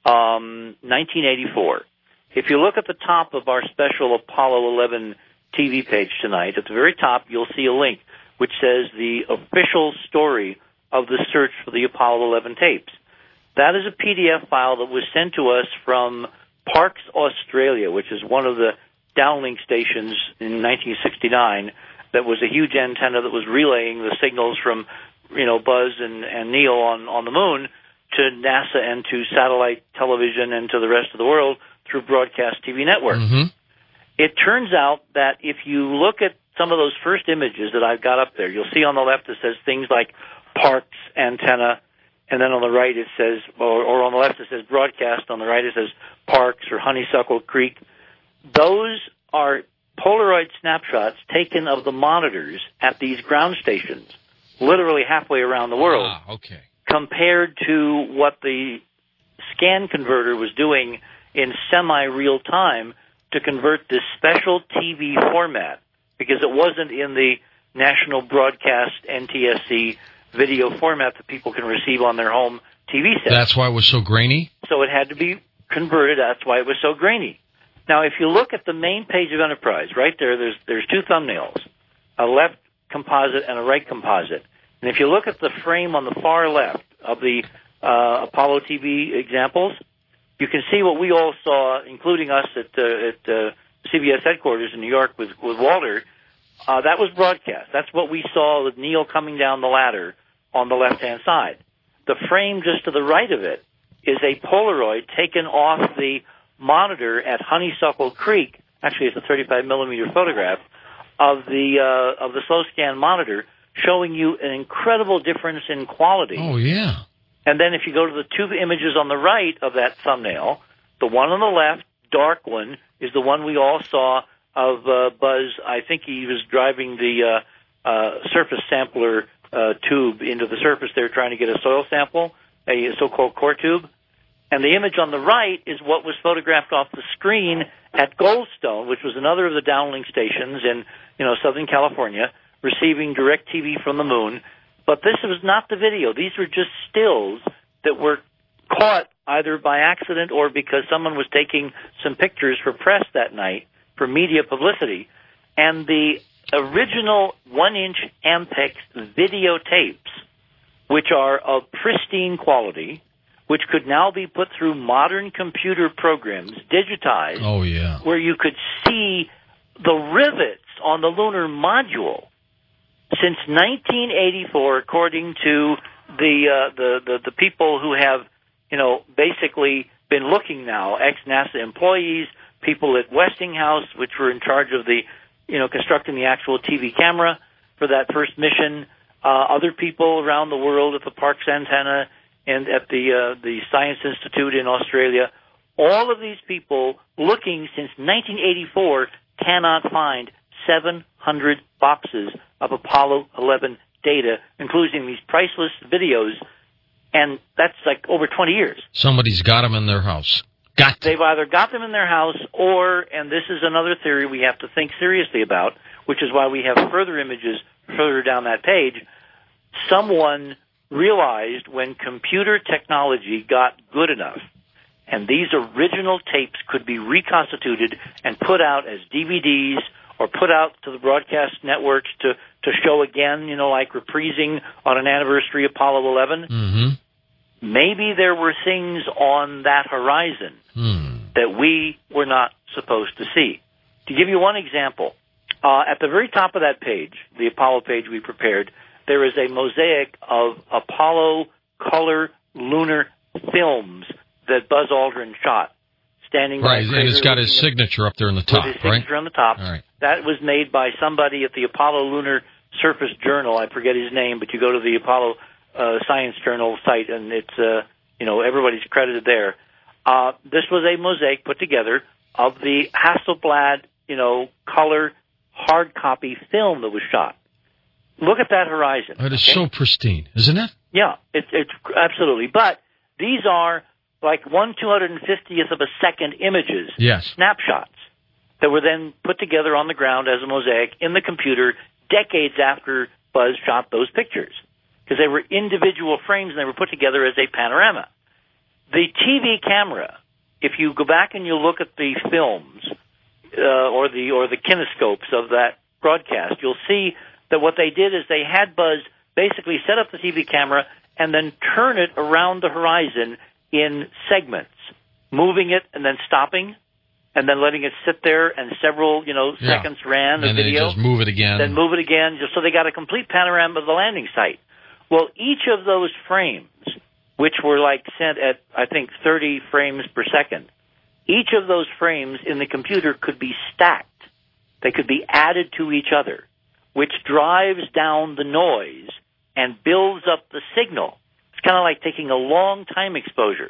um, nineteen eighty-four. If you look at the top of our special Apollo eleven T V page tonight, at the very top you'll see a link which says the official story of the search for the Apollo eleven tapes. That is a P D F file that was sent to us from Parkes, Australia, which is one of the downlink stations in nineteen sixty-nine that was a huge antenna that was relaying the signals from, you know, Buzz and, and Neil on, on the moon to NASA and to satellite television and to the rest of the world through broadcast T V networks. Mm-hmm. It turns out that if you look at some of those first images that I've got up there, you'll see on the left it says things like Parkes antenna, and then on the right it says, or, or on the left it says broadcast, on the right it says Parkes or Honeysuckle Creek. Those are Polaroid snapshots taken of the monitors at these ground stations, literally halfway around the world, ah, okay. compared to what the scan converter was doing in semi-real time to convert this special T V format, because it wasn't in the National Broadcast N T S C video format that people can receive on their home T V sets. That's why it was so grainy? So it had to be converted. That's why it was so grainy. Now, if you look at the main page of Enterprise, right there, there's there's two thumbnails, a left composite and a right composite. And if you look at the frame on the far left of the uh, Apollo T V examples, you can see what we all saw, including us at, uh, at uh, C B S headquarters in New York with, with Walter. Uh, that was broadcast. That's what we saw with Neil coming down the ladder on the left-hand side. The frame just to the right of it is a Polaroid taken off the monitor at Honeysuckle Creek. Actually, it's a thirty-five millimeter photograph of the uh, of the slow scan monitor, showing you an incredible difference in quality. Oh, yeah. And then if you go to the two images on the right of that thumbnail, the one on the left, dark one, is the one we all saw of uh, Buzz. I think he was driving the uh, uh, surface sampler uh, tube into the surface there, trying to get a soil sample, a so-called core tube. And the image on the right is what was photographed off the screen at Goldstone, which was another of the downlink stations in, you know, Southern California, receiving direct T V from the moon. But this was not the video. These were just stills that were caught either by accident or because someone was taking some pictures for press that night for media publicity. And the original one-inch Ampex videotapes, which are of pristine quality, which could now be put through modern computer programs, digitized, oh, yeah. where you could see the rivets on the lunar module. Since nineteen eighty-four, according to the, uh, the the the people who have, you know, basically been looking now, ex-NASA employees, people at Westinghouse, which were in charge of the, you know, constructing the actual T V camera for that first mission, uh, other people around the world at the Parkes antenna and at the uh, the Science Institute in Australia, all of these people looking since nineteen eighty-four cannot find seven hundred boxes of Apollo eleven data, including these priceless videos, and that's like over twenty years. Somebody's got them in their house. Got them. They've either got them in their house or, and this is another theory we have to think seriously about, which is why we have further images further down that page, someone realized when computer technology got good enough and these original tapes could be reconstituted and put out as D V Ds or put out to the broadcast networks to, to show again, you know, like reprising on an anniversary Apollo eleven. Mm-hmm. Maybe there were things on that horizon hmm. that we were not supposed to see. To give you one example, uh, at the very top of that page, the Apollo page we prepared, there is a mosaic of Apollo color lunar films that Buzz Aldrin shot, standing right, by and it's got his at, signature up there in the top, with his right? signature on the top. All right. That was made by somebody at the Apollo Lunar Surface Journal. I forget his name, but you go to the Apollo uh, Science Journal site, and it's uh, you know everybody's credited there. Uh, this was a mosaic put together of the Hasselblad, you know, color hard copy film that was shot. Look at that horizon. It is okay? so pristine, isn't it? Yeah, it, it's absolutely. But these are like one two hundred fiftieth of a second images, yes. snapshots, that were then put together on the ground as a mosaic in the computer decades after Buzz shot those pictures, because they were individual frames and they were put together as a panorama. The T V camera, if you go back and you look at the films uh, or the or the kinescopes of that broadcast, you'll see that what they did is they had Buzz basically set up the T V camera and then turn it around the horizon in segments, moving it and then stopping, and then letting it sit there, and several, you know, yeah. seconds ran the and video. And then just move it again. Then move it again, just so they got a complete panorama of the landing site. Well, each of those frames, which were like sent at, I think, thirty frames per second, each of those frames in the computer could be stacked. They could be added to each other, which drives down the noise and builds up the signal. It's kind of like taking a long time exposure.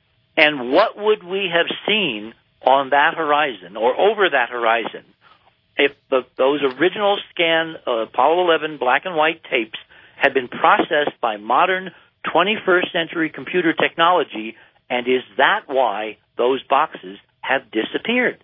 And what would we have seen on that horizon or over that horizon if the, those original scan uh, Apollo eleven black and white tapes had been processed by modern twenty-first century computer technology? And is that why those boxes have disappeared?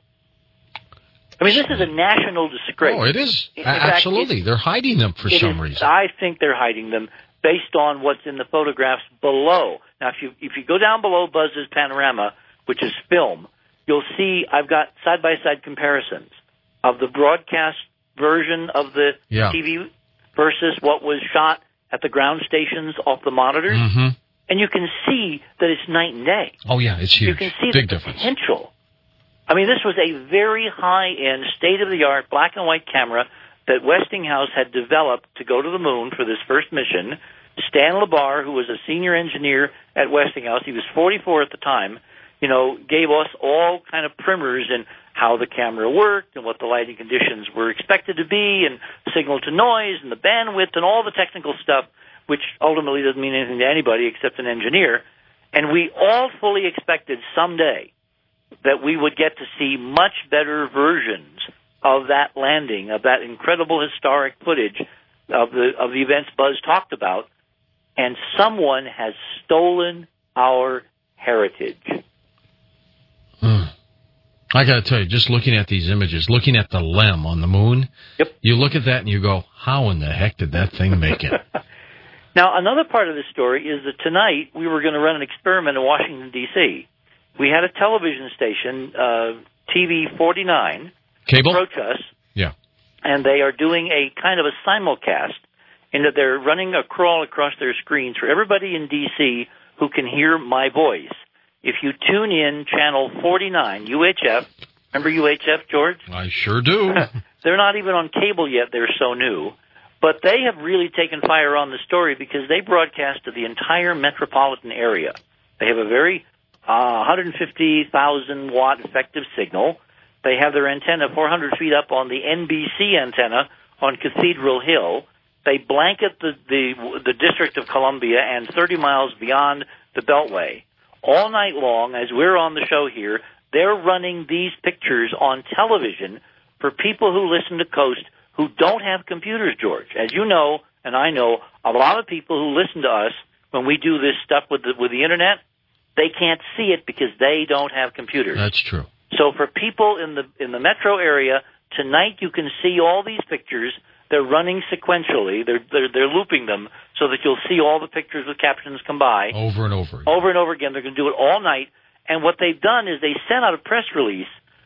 I mean, this is a national disgrace. Oh, it is. In Absolutely. fact, it, they're hiding them for some is, reason. I think they're hiding them based on what's in the photographs below. Now, if you if you go down below Buzz's panorama, which is film, you'll see I've got side-by-side comparisons of the broadcast version of the yeah. T V versus what was shot at the ground stations off the monitors. Mm-hmm. And you can see that it's night and day. Oh, yeah, it's huge. You can see Big the difference. potential. I mean, this was a very high-end, state-of-the-art black and white camera that Westinghouse had developed to go to the moon for this first mission. Stan Labar, who was a senior engineer at Westinghouse, he was forty-four at the time, you know, gave us all kind of primers in how the camera worked and what the lighting conditions were expected to be and signal to noise and the bandwidth and all the technical stuff, which ultimately doesn't mean anything to anybody except an engineer. And we all fully expected someday that we would get to see much better versions of that landing, of that incredible historic footage of the of the events Buzz talked about, and someone has stolen our heritage. Hmm. I got to tell you, just looking at these images, looking at the LEM on the moon, yep. you look at that and you go, how in the heck did that thing make it? Now, another part of the story is that tonight we were going to run an experiment in Washington, D C We had a television station, uh, T V forty-nine, Cable? approach us. Yeah. And they are doing a kind of a simulcast in that they're running a crawl across their screens for everybody in D C who can hear my voice. If you tune in channel forty-nine, U H F, remember U H F, George? I sure do. They're not even on cable yet. They're so new. But they have really taken fire on the story because they broadcast to the entire metropolitan area. They have a very uh, one hundred fifty thousand watt effective signal. They have their antenna four hundred feet up on the N B C antenna on Cathedral Hill. They blanket the, the, the District of Columbia and thirty miles beyond the Beltway. All night long, as we're on the show here, they're running these pictures on television for people who listen to Coast who don't have computers, George. As you know, and I know, a lot of people who listen to us when we do this stuff with the, with the Internet, they can't see it because they don't have computers. That's true. So for people in the in the metro area, tonight you can see all these pictures. They're running sequentially. They're, they're they're looping them so that you'll see all the pictures with captions come by. Over and over again. Over and over again. They're going to do it all night. And what they've done is they sent out a press release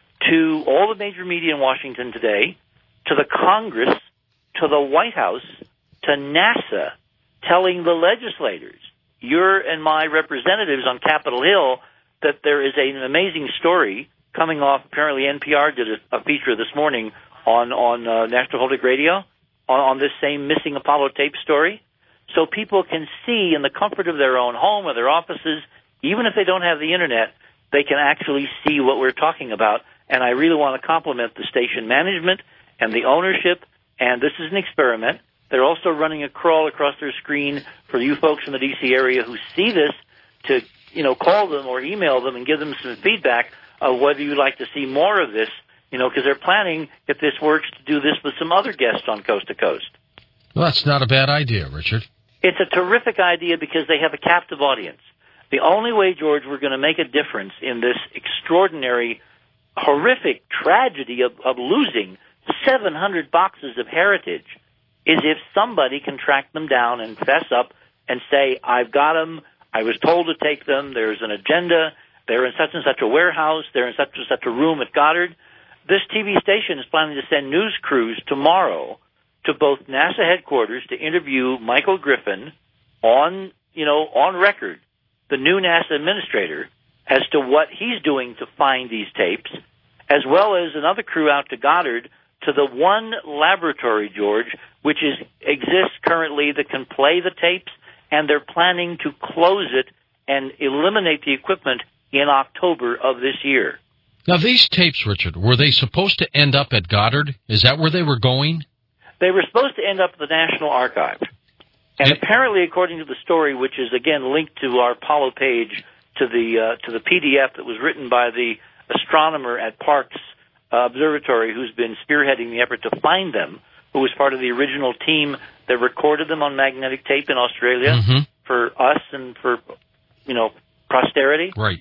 to all the major media in Washington today, to the Congress, to the White House, to NASA, telling the legislators, your and my representatives on Capitol Hill, that there is an amazing story coming off. Apparently N P R did a, a feature this morning on, on uh, National Public Radio on, on this same missing Apollo tape story. So people can see in the comfort of their own home or their offices, even if they don't have the Internet, they can actually see what we're talking about. And I really want to compliment the station management and the ownership, and this is an experiment. They're also running a crawl across their screen for you folks in the D C area who see this to, you know, call them or email them and give them some feedback of whether you'd like to see more of this, you know, because they're planning, if this works, to do this with some other guests on Coast to Coast. Well, that's not a bad idea, Richard. It's a terrific idea because they have a captive audience. The only way, George, we're going to make a difference in this extraordinary, horrific tragedy of, of losing seven hundred boxes of heritage is if somebody can track them down and fess up and say, I've got them, I was told to take them, there's an agenda, they're in such and such a warehouse, they're in such and such a room at Goddard. This T V station is planning to send news crews tomorrow to both NASA headquarters to interview Michael Griffin on, you know, on record, the new NASA administrator, as to what he's doing to find these tapes, as well as another crew out to Goddard to the one laboratory, George, which is exists currently that can play the tapes, and they're planning to close it and eliminate the equipment in October of this year. Now, these tapes, Richard, were they supposed to end up at Goddard? Is that where they were going? They were supposed to end up at the National Archive. And it, apparently, according to the story, which is, again, linked to our Apollo page, to the uh, to the P D F that was written by the astronomer at Parkes uh, Observatory who's been spearheading the effort to find them, who was part of the original team that recorded them on magnetic tape in Australia mm-hmm. for us and for, you know, posterity. Right.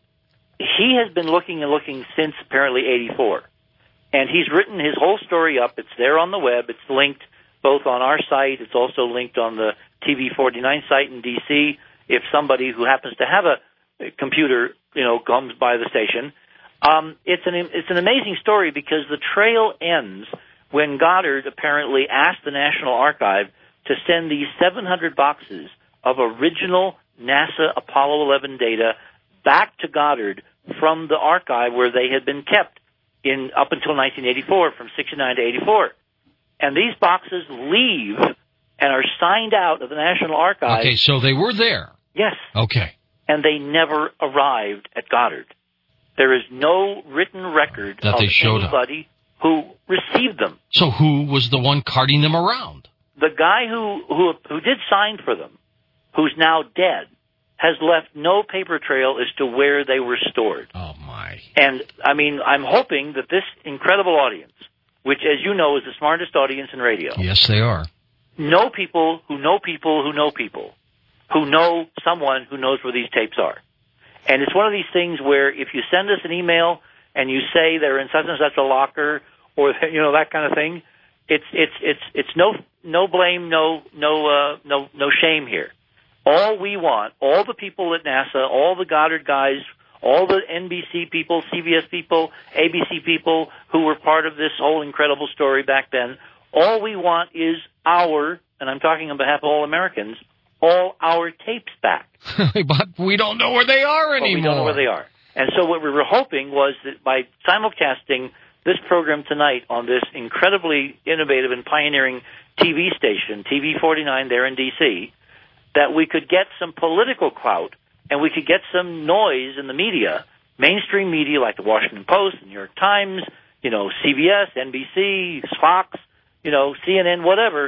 He has been looking and looking since apparently eighty-four. And he's written his whole story up. It's there on the web. It's linked both on our site. It's also linked on the T V forty-nine site in D C if somebody who happens to have a computer, you know, comes by the station. Um, it's an it's an amazing story because the trail ends when Goddard apparently asked the National Archive to send these seven hundred boxes of original NASA Apollo eleven data back to Goddard from the archive where they had been kept in up until nineteen eighty-four, from sixty-nine to eighty-four. And these boxes leave and are signed out of the National Archive. Okay, so they were there. Yes. Okay. And they never arrived at Goddard. There is no written record that of they showed anybody up. who received them. So who was the one carting them around? The guy who, who who did sign for them, who's now dead, has left no paper trail as to where they were stored. Oh, my. And, I mean, I'm hoping that this incredible audience, which, as you know, is the smartest audience in radio. Yes, they are. Know people who know people who know people who know someone who knows where these tapes are. And it's one of these things where if you send us an email and you say they're in such and such a locker or, you know, that kind of thing, it's it's it's it's no no blame, no no uh, no no shame here. All we want, all the people at NASA, all the Goddard guys, all the N B C people, C B S people, A B C people who were part of this whole incredible story back then, all we want is our, and I'm talking on behalf of all Americans, all our tapes back. But we don't know where they are anymore. But we don't know where they are. And so what we were hoping was that by simulcasting this program tonight on this incredibly innovative and pioneering T V station, T V forty-nine there in D C, that we could get some political clout and we could get some noise in the media, mainstream media like the Washington Post, the New York Times, you know, C B S, N B C, Fox, you know, C N N, whatever,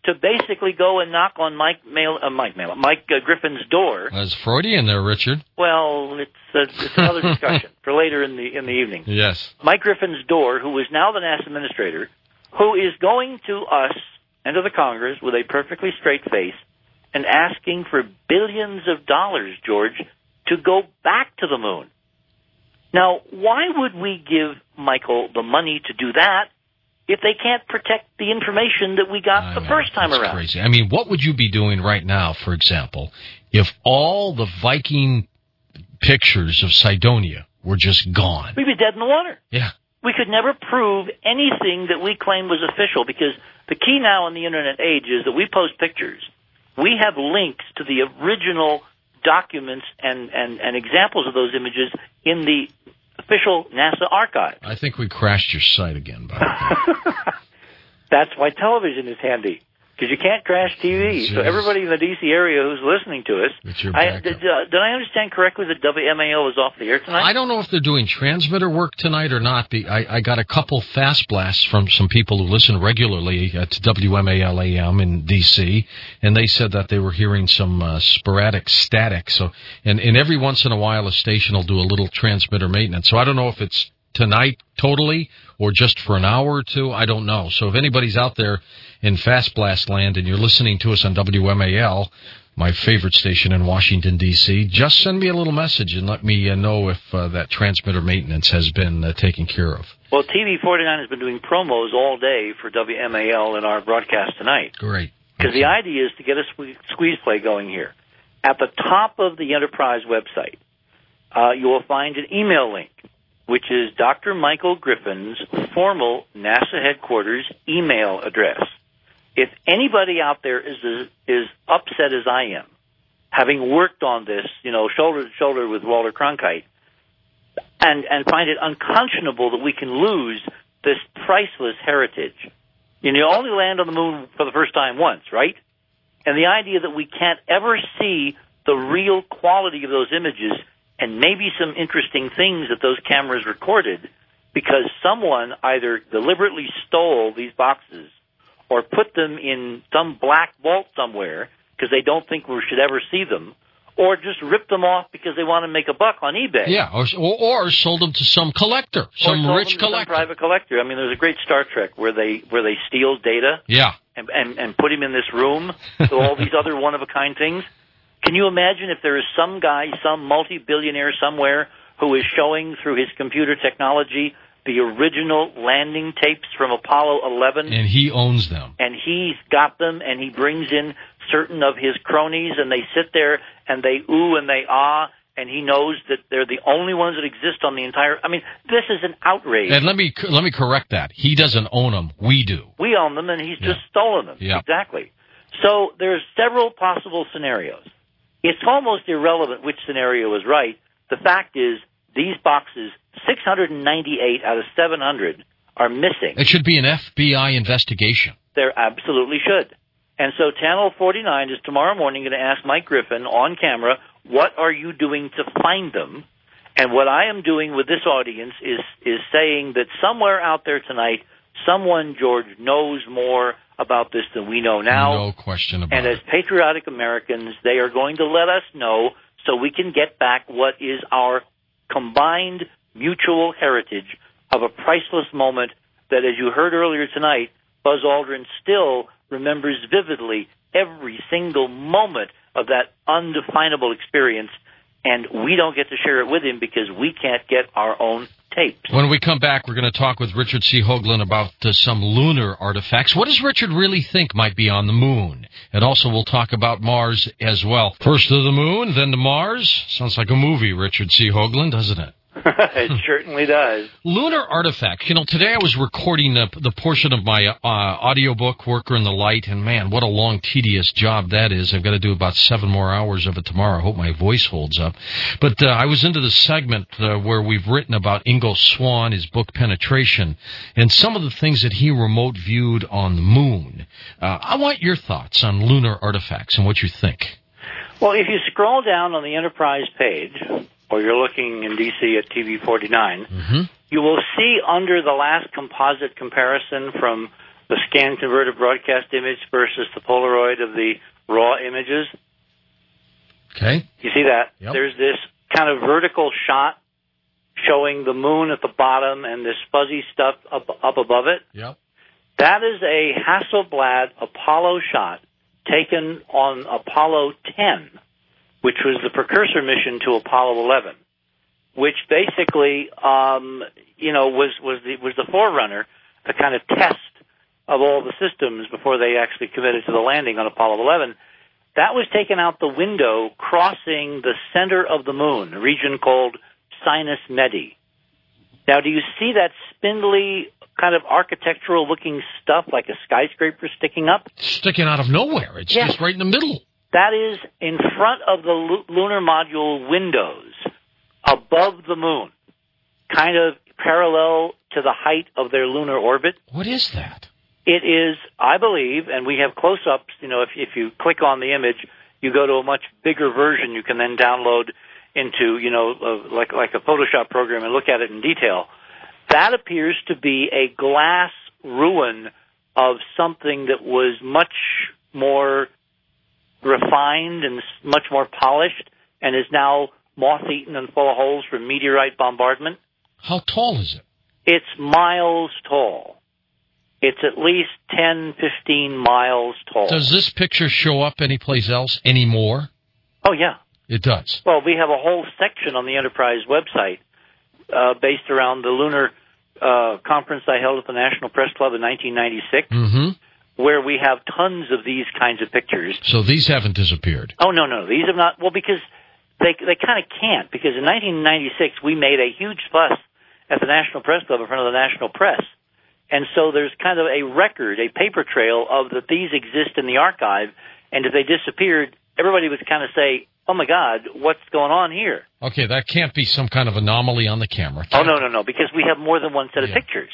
to basically go and knock on Mike Mail, uh, Mike Mail, Mike uh, Griffin's door. That's Freudian there, Richard. Well, it's, uh, it's another discussion for later in the in the evening. Yes. Mike Griffin's door, who is now the NASA administrator, who is going to us and to the Congress with a perfectly straight face and asking for billions of dollars, George, to go back to the moon. Now, why would we give Michael the money to do that if they can't protect the information that we got I the know, first time that's around? Crazy. I mean, what would you be doing right now, for example, if all the Viking pictures of Cydonia were just gone? We'd be dead in the water. Yeah. We could never prove anything that we claimed was official, because the key now in the Internet age is that we post pictures. We have links to the original documents and, and, and examples of those images in the official NASA archive. I think we crashed your site again, by the way. That's why television is handy, because you can't crash T V. So everybody in the D C area who's listening to us, I, did, uh, did I understand correctly that W M A L is off the air tonight? I don't know if they're doing transmitter work tonight or not. The, I, I got a couple fast blasts from some people who listen regularly uh, to W M A L A M in D C, and they said that they were hearing some uh, sporadic static. So, and, and every once in a while, a station will do a little transmitter maintenance. So I don't know if it's tonight totally or just for an hour or two. I don't know. So if anybody's out there in Fast Blast land and you're listening to us on W M A L, my favorite station in Washington, D C, just send me a little message and let me uh, know if uh, that transmitter maintenance has been uh, taken care of. Well, T V forty-nine has been doing promos all day for W M A L in our broadcast tonight. Great. Because okay. The idea is to get a squeeze play going here. At the top of the Enterprise website, uh, you will find an email link, which is Doctor Michael Griffin's formal NASA headquarters email address. If anybody out there is as, is upset as I am, having worked on this, you know, shoulder to shoulder with Walter Cronkite, and, and find it unconscionable that we can lose this priceless heritage. You know, you only land on the moon for the first time once, right? And the idea that we can't ever see the real quality of those images and maybe some interesting things that those cameras recorded because someone either deliberately stole these boxes or put them in some black vault somewhere because they don't think we should ever see them, or just ripped them off because they want to make a buck on eBay. Yeah, or or, or sold them to some collector, some or rich them to collector. Some private collector. I mean, there's a great Star Trek where they where they steal data yeah. and, and, and put him in this room with all these other one-of-a-kind things. Can you imagine if there is some guy, some multi-billionaire somewhere who is showing through his computer technology the original landing tapes from Apollo eleven? And he owns them. And he's got them, and he brings in certain of his cronies, and they sit there, and they ooh and they ah, and he knows that they're the only ones that exist on the entire... I mean, this is an outrage. And let me let me correct that. He doesn't own them. We do. We own them, and he's yeah. just stolen them. Yeah. Exactly. So there's several possible scenarios. It's almost irrelevant which scenario is right. The fact is, these boxes, six hundred ninety-eight out of seven hundred, are missing. It should be an F B I investigation. There absolutely should. And so Channel forty-nine is tomorrow morning going to ask Mike Griffin on camera, what are you doing to find them? And what I am doing with this audience is is saying that somewhere out there tonight, someone, George, knows more about this than we know now. No question about and it. And as patriotic Americans, they are going to let us know so we can get back what is our combined mutual heritage of a priceless moment that, as you heard earlier tonight, Buzz Aldrin still remembers vividly every single moment of that undefinable experience, and we don't get to share it with him because we can't get our own tapes. When we come back, we're going to talk with Richard C. Hoagland about uh, some lunar artifacts. What does Richard really think might be on the moon? And also we'll talk about Mars as well. First to the moon, then to Mars. Sounds like a movie, Richard C. Hoagland, doesn't it? It certainly does. Lunar artifacts. You know, today I was recording the, the portion of my uh, audiobook, Worker in the Light, and man, what a long, tedious job that is. I've got to do about seven more hours of it tomorrow. I hope my voice holds up. But uh, I was into the segment uh, where we've written about Ingo Swann, his book Penetration, and some of the things that he remote viewed on the moon. Uh, I want your thoughts on lunar artifacts and what you think. Well, if you scroll down on the Enterprise page, or you're looking in D C at T V forty-nine, mm-hmm. you will see under the last composite comparison from the scan converted broadcast image versus the Polaroid of the raw images. Okay. You see that? Yep. There's this kind of vertical shot showing the moon at the bottom and this fuzzy stuff up, up above it. Yep. That is a Hasselblad Apollo shot taken on Apollo ten, which was the precursor mission to Apollo eleven, which basically, um, you know, was was the was the forerunner, a kind of test of all the systems before they actually committed to the landing on Apollo eleven. That was taken out the window, crossing the center of the moon, a region called Sinus Medi. Now, do you see that spindly kind of architectural-looking stuff like a skyscraper sticking up? Sticking out of nowhere. It's yes. just right in the middle. That is in front of the lu- lunar module windows, above the moon, kind of parallel to the height of their lunar orbit. What is that? It is, I believe, and we have close-ups, you know, if, if you click on the image, you go to a much bigger version you can then download into, you know, uh, like like a Photoshop program and look at it in detail. That appears to be a glass ruin of something that was much more refined and much more polished and is now moth-eaten and full of holes from meteorite bombardment. How tall is it? It's miles tall. It's at least ten, fifteen miles tall. Does this picture show up anyplace else anymore? Oh, yeah. It does. Well, we have a whole section on the Enterprise website uh, based around the lunar uh, conference I held at the National Press Club in nineteen ninety-six, mm-hmm. where we have tons of these kinds of pictures. So these haven't disappeared? Oh, no, no. These have not. Well, because they they kind of can't, because in nineteen ninety-six we made a huge fuss at the National Press Club in front of the National Press. And so there's kind of a record, a paper trail of that these exist in the archive, and if they disappeared, everybody would kind of say, oh, my God, what's going on here? Okay, that can't be some kind of anomaly on the camera. Oh, no, no, no, because we have more than one set of yeah. pictures.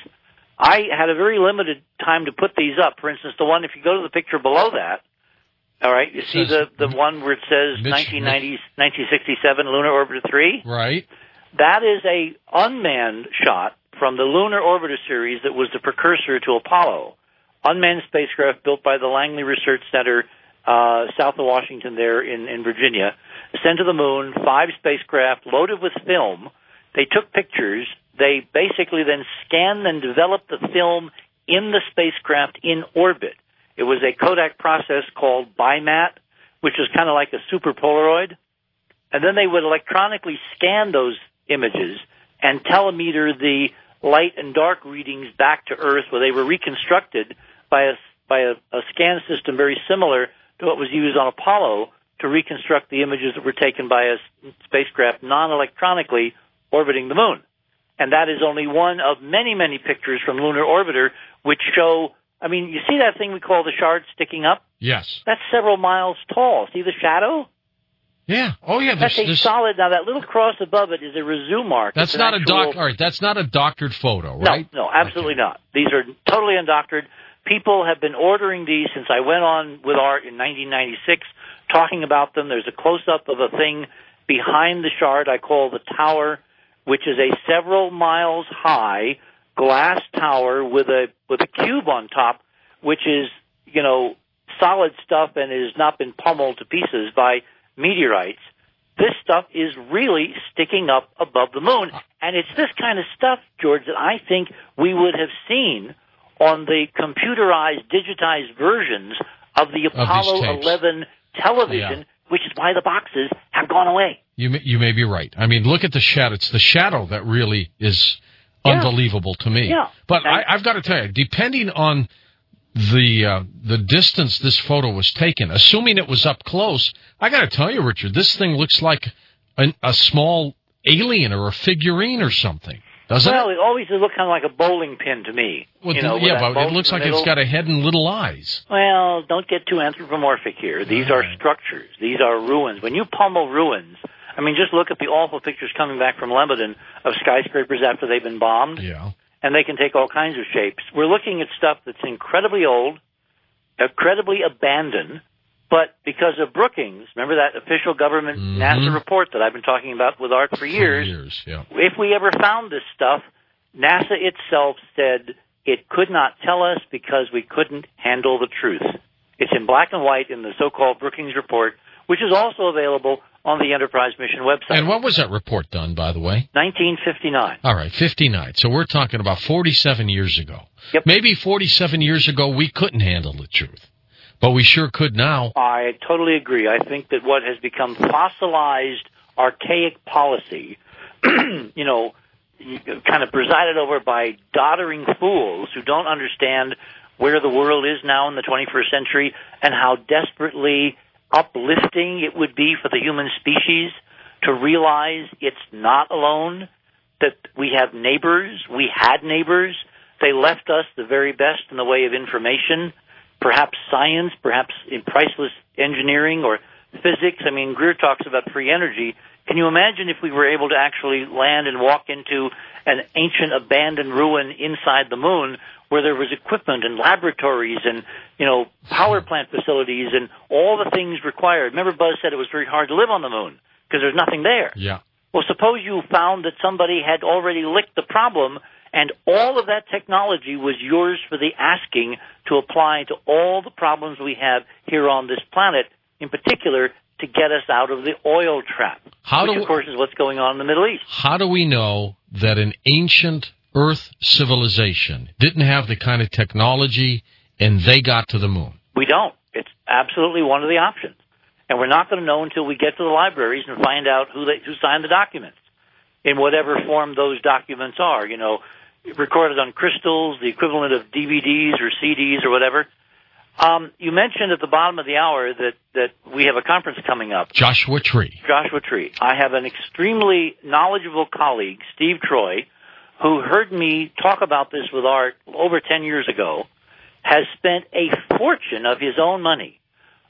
I had a very limited time to put these up. For instance, the one, if you go to the picture below that, all right, you see the, the one where it says Mitch, nineteen ninety, nineteen sixty-seven Lunar Orbiter three? Right. That is a unmanned shot from the Lunar Orbiter series that was the precursor to Apollo. Unmanned spacecraft built by the Langley Research Center uh, south of Washington there in, in Virginia, sent to the moon, five spacecraft loaded with film. They took pictures. They basically then scanned and developed the film in the spacecraft in orbit. It was a Kodak process called BIMAT, which is kind of like a super Polaroid. And then they would electronically scan those images and telemeter the light and dark readings back to Earth, where they were reconstructed by a, by a, a scan system very similar to what was used on Apollo to reconstruct the images that were taken by a spacecraft non-electronically orbiting the moon. And that is only one of many, many pictures from Lunar Orbiter which show, I mean, you see that thing we call the shard sticking up? Yes. That's several miles tall. See the shadow? Yeah. Oh, yeah. That's a there's, solid. Now, that little cross above it is a resume mark. That's not actual, a doc. All right. That's not a doctored photo, right? No, no, absolutely okay. not. These are totally undoctored. People have been ordering these since I went on with art in nineteen ninety-six, talking about them. There's a close-up of a thing behind the shard I call the tower, which is a several miles high glass tower with a with a cube on top, which is, you know, solid stuff and has not been pummeled to pieces by meteorites. This stuff is really sticking up above the moon. And it's this kind of stuff, George, that I think we would have seen on the computerized, digitized versions of the Apollo eleven television, yeah. which is why the boxes have gone away. You may, you may be right. I mean, look at the shadow. It's the shadow that really is yeah. unbelievable to me. Yeah. But I, I've got to tell you, depending on the uh, the distance this photo was taken, assuming it was up close, I got to tell you, Richard, this thing looks like an, a small alien or a figurine or something, doesn't well, it? Well, it always looks kind of like a bowling pin to me. Well, you know, yeah, but it looks like middle. It's got a head and little eyes. Well, don't get too anthropomorphic here. These All are right. structures. These are ruins. When you pummel ruins, I mean, just look at the awful pictures coming back from Lebanon of skyscrapers after they've been bombed. Yeah. And they can take all kinds of shapes. We're looking at stuff that's incredibly old, incredibly abandoned, but because of Brookings, remember that official government mm-hmm. NASA report that I've been talking about with Art for years? For years, yeah. If we ever found this stuff, NASA itself said it could not tell us because we couldn't handle the truth. It's in black and white in the so-called Brookings Report, which is also available on the Enterprise Mission website. And what was that report done, by the way? nineteen fifty-nine. All right, fifty-nine. So we're talking about forty-seven years ago. Yep. Maybe forty-seven years ago we couldn't handle the truth, but we sure could now. I totally agree. I think that what has become fossilized, archaic policy, you know, kind of presided over by doddering fools who don't understand where the world is now in the twenty-first century and how desperately uplifting it would be for the human species to realize it's not alone, that we have neighbors, we had neighbors, they left us the very best in the way of information, perhaps science, perhaps in priceless engineering or physics. I mean, Greer talks about free energy. Can you imagine if we were able to actually land and walk into an ancient abandoned ruin inside the moon where there was equipment and laboratories and, you know, power plant facilities and all the things required? Remember Buzz said it was very hard to live on the moon because there's nothing there. Yeah. Well, suppose you found that somebody had already licked the problem and all of that technology was yours for the asking to apply to all the problems we have here on this planet, in particular to get us out of the oil trap, How which, do of course, is what's going on in the Middle East. How do we know that an ancient Earth civilization didn't have the kind of technology and they got to the moon? We don't. It's absolutely one of the options. And we're not going to know until we get to the libraries and find out who they, who signed the documents, in whatever form those documents are, you know, recorded on crystals, the equivalent of D V Ds or C Ds or whatever. Um, you mentioned at the bottom of the hour that, that we have a conference coming up. Joshua Tree. Joshua Tree. I have an extremely knowledgeable colleague, Steve Troy, who heard me talk about this with Art over ten years ago, has spent a fortune of his own money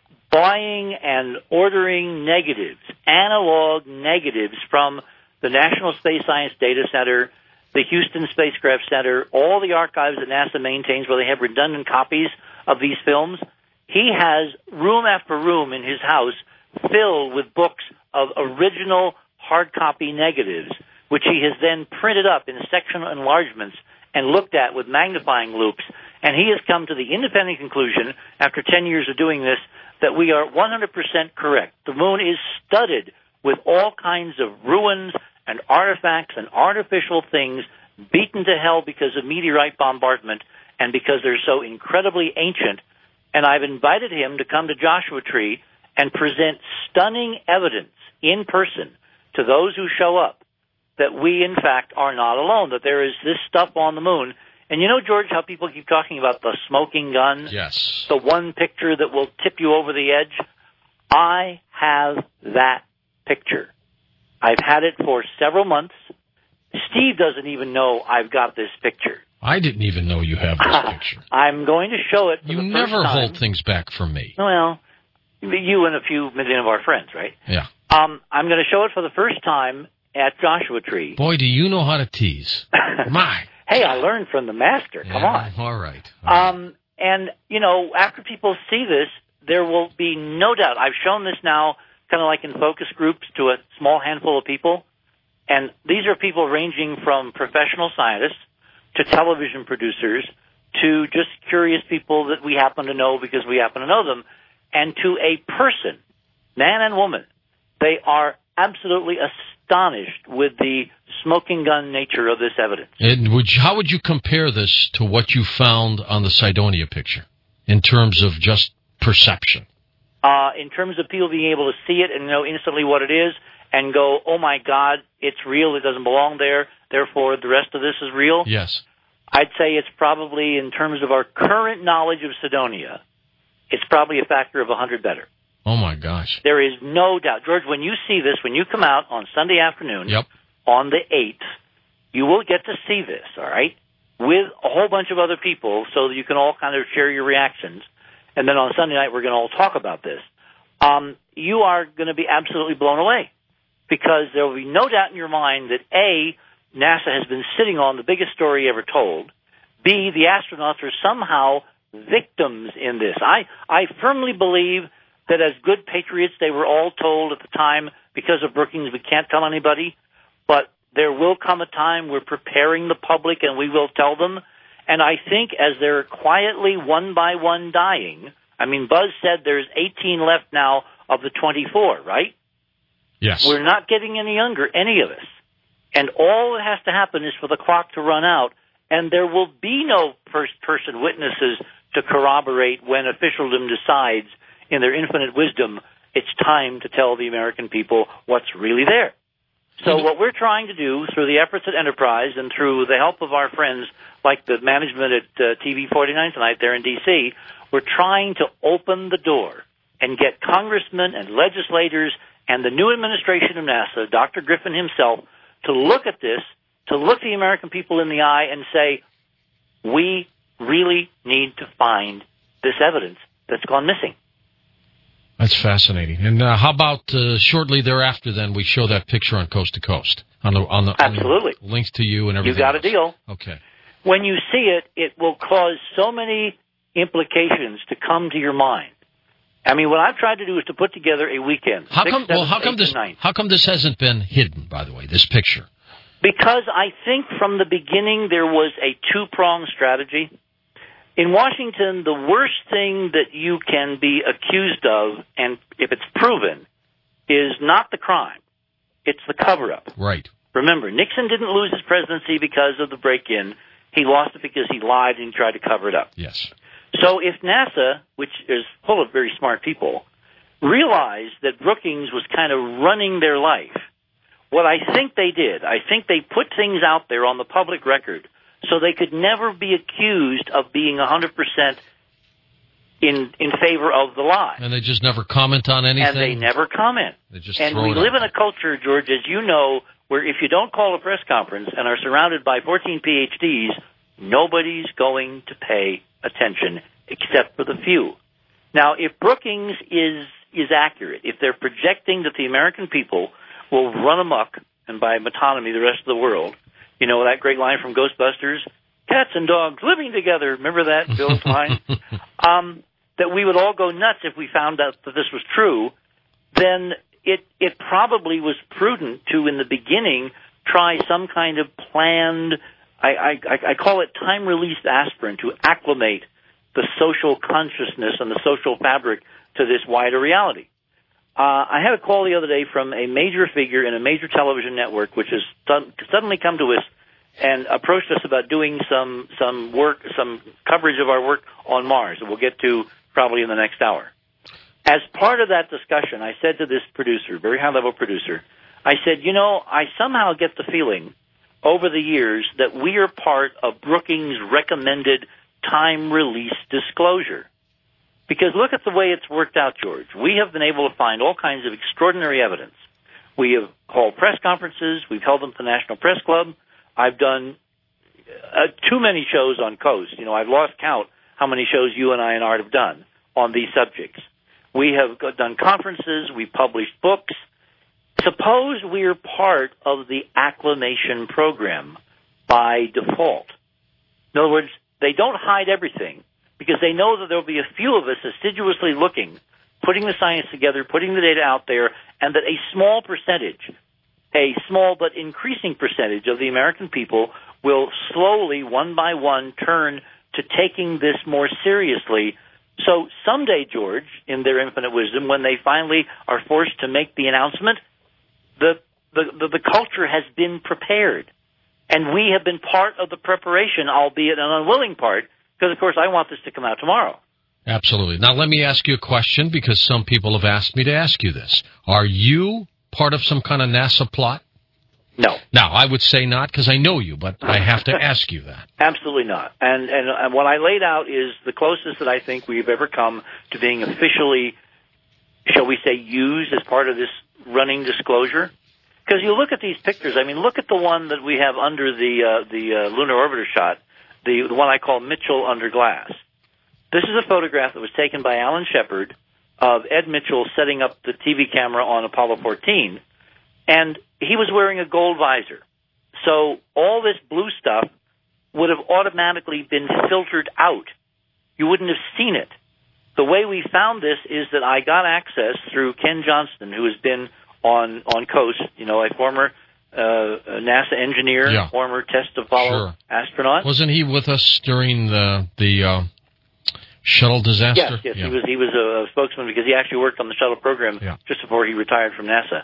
buying and ordering negatives, analog negatives from the National Space Science Data Center, the Houston Spacecraft Center, all the archives that NASA maintains where they have redundant copies of these films. He has room after room in his house filled with books of original hard copy negatives, which he has then printed up in sectional enlargements and looked at with magnifying loops. And he has come to the independent conclusion, after ten years of doing this, that we are one hundred percent correct. The moon is studded with all kinds of ruins and artifacts and artificial things beaten to hell because of meteorite bombardment and because they're so incredibly ancient. And I've invited him to come to Joshua Tree and present stunning evidence in person to those who show up that we, in fact, are not alone, that there is this stuff on the moon. And you know, George, how people keep talking about the smoking gun? Yes. The one picture that will tip you over the edge? I have that picture. I've had it for several months. Steve doesn't even know I've got this picture. I didn't even know you have this picture. I'm going to show it for You the never first time. hold things back from me. Well, you and a few million of our friends, right? Yeah. Um, I'm going to show it for the first time at Joshua Tree. Boy, do you know how to tease. My. Hey, I learned from the master. Come Yeah, on. All right. All right. Um, and, you know, after people see this, there will be no doubt. I've shown this now kind of like in focus groups to a small handful of people. And these are people ranging from professional scientists to television producers to just curious people that we happen to know because we happen to know them, and to a person, man and woman. They are absolutely astonished with the smoking gun nature of this evidence. And would you, how would you compare this to what you found on the Cydonia picture in terms of just perception? Uh, in terms of people being able to see it and know instantly what it is and go, oh, my God, it's real, it doesn't belong there, therefore the rest of this is real? Yes. I'd say it's probably, in terms of our current knowledge of Cydonia, it's probably a factor of one hundred better. Oh, my gosh. There is no doubt. George, when you see this, when you come out on Sunday afternoon, Yep. on the eighth, you will get to see this, all right, with a whole bunch of other people so that you can all kind of share your reactions. And then on Sunday night, we're going to all talk about this. Um, you are going to be absolutely blown away because there will be no doubt in your mind that, A, NASA has been sitting on the biggest story ever told. B, the astronauts are somehow victims in this. I, I firmly believe that as good patriots, they were all told at the time, because of Brookings, we can't tell anybody, but there will come a time we're preparing the public and we will tell them. And I think as they're quietly one by one dying, I mean, Buzz said there's eighteen left now of the twenty-four, right? Yes. We're not getting any younger, any of us. And all that has to happen is for the clock to run out, and there will be no first-person witnesses to corroborate when officialdom decides, in their infinite wisdom, it's time to tell the American people what's really there. So what we're trying to do through the efforts at Enterprise and through the help of our friends like the management at uh, T V forty-nine tonight there in D C, we're trying to open the door and get congressmen and legislators and the new administration of NASA, Doctor Griffin himself, to look at this, to look the American people in the eye and say, we really need to find this evidence that's gone missing. That's fascinating. And uh, how about uh, shortly thereafter, then, we show that picture on Coast to Coast? On the, on the, Absolutely. On the links to you and everything You got else. a deal. Okay. When you see it, it will cause so many implications to come to your mind. I mean, what I've tried to do is to put together a weekend. How six, come? seven, Well, how come eight, this? and How come this hasn't been hidden? By the way, this picture. Because I think from the beginning there was a two-pronged strategy. In Washington, the worst thing that you can be accused of, and if it's proven, is not the crime. It's the cover-up. Right. Remember, Nixon didn't lose his presidency because of the break-in. He lost it because he lied and he tried to cover it up. Yes. So if NASA, which is full of very smart people, realized that Brookings was kind of running their life, what I think they did, I think they put things out there on the public record so they could never be accused of being one hundred percent in in favor of the lie. And they just never comment on anything? And they never comment. They just and throw we it live out. in a culture, George, as you know, where if you don't call a press conference and are surrounded by fourteen P H Ds, nobody's going to pay attention except for the few. Now, if Brookings is is accurate, if they're projecting that the American people will run amok, and by metonymy, the rest of the world, you know that great line from Ghostbusters, cats and dogs living together, remember that, Bill's line? Um, that we would all go nuts if we found out that this was true, then it it probably was prudent to, in the beginning, try some kind of planned, I, I, I call it time-released aspirin, to acclimate the social consciousness and the social fabric to this wider reality. Uh, I had a call the other day from a major figure in a major television network, which has done, suddenly come to us and approached us about doing some some work, some coverage of our work on Mars that we'll get to probably in the next hour. As part of that discussion, I said to this producer, very high-level producer, I said, you know, I somehow get the feeling over the years that we are part of Brookings' recommended time-release disclosure. Because look at the way it's worked out, George. We have been able to find all kinds of extraordinary evidence. We have called press conferences. We've held them at the National Press Club. I've done uh, too many shows on Coast. You know, I've lost count how many shows you and I and Art have done on these subjects. We have done conferences. We've published books. Suppose we're part of the acclimation program by default. In other words, they don't hide everything, because they know that there will be a few of us assiduously looking, putting the science together, putting the data out there, and that a small percentage, a small but increasing percentage of the American people will slowly, one by one, turn to taking this more seriously. So someday, George, in their infinite wisdom, when they finally are forced to make the announcement, the the, the, the culture has been prepared. And we have been part of the preparation, albeit an unwilling part, because, of course, I want this to come out tomorrow. Absolutely. Now, let me ask you a question, because some people have asked me to ask you this. Are you part of some kind of NASA plot? No. Now, I would say not, because I know you, but I have to ask you that. Absolutely not. And, and and what I laid out is the closest that I think we've ever come to being officially, shall we say, used as part of this running disclosure. Because you look at these pictures. I mean, look at the one that we have under the uh, the uh, lunar orbiter shot, the, the one I call Mitchell under glass. This is a photograph that was taken by Alan Shepard of Ed Mitchell setting up the T V camera on Apollo fourteen, and he was wearing a gold visor. So all this blue stuff would have automatically been filtered out. You wouldn't have seen it. The way we found this is that I got access through Ken Johnston, who has been on on Coast, you know, a former uh, a NASA engineer, yeah. former test Apollo sure. astronaut. Wasn't he with us during the the uh, shuttle disaster? Yes, yes, yeah. he was. He was a spokesman because he actually worked on the shuttle program yeah. just before he retired from NASA.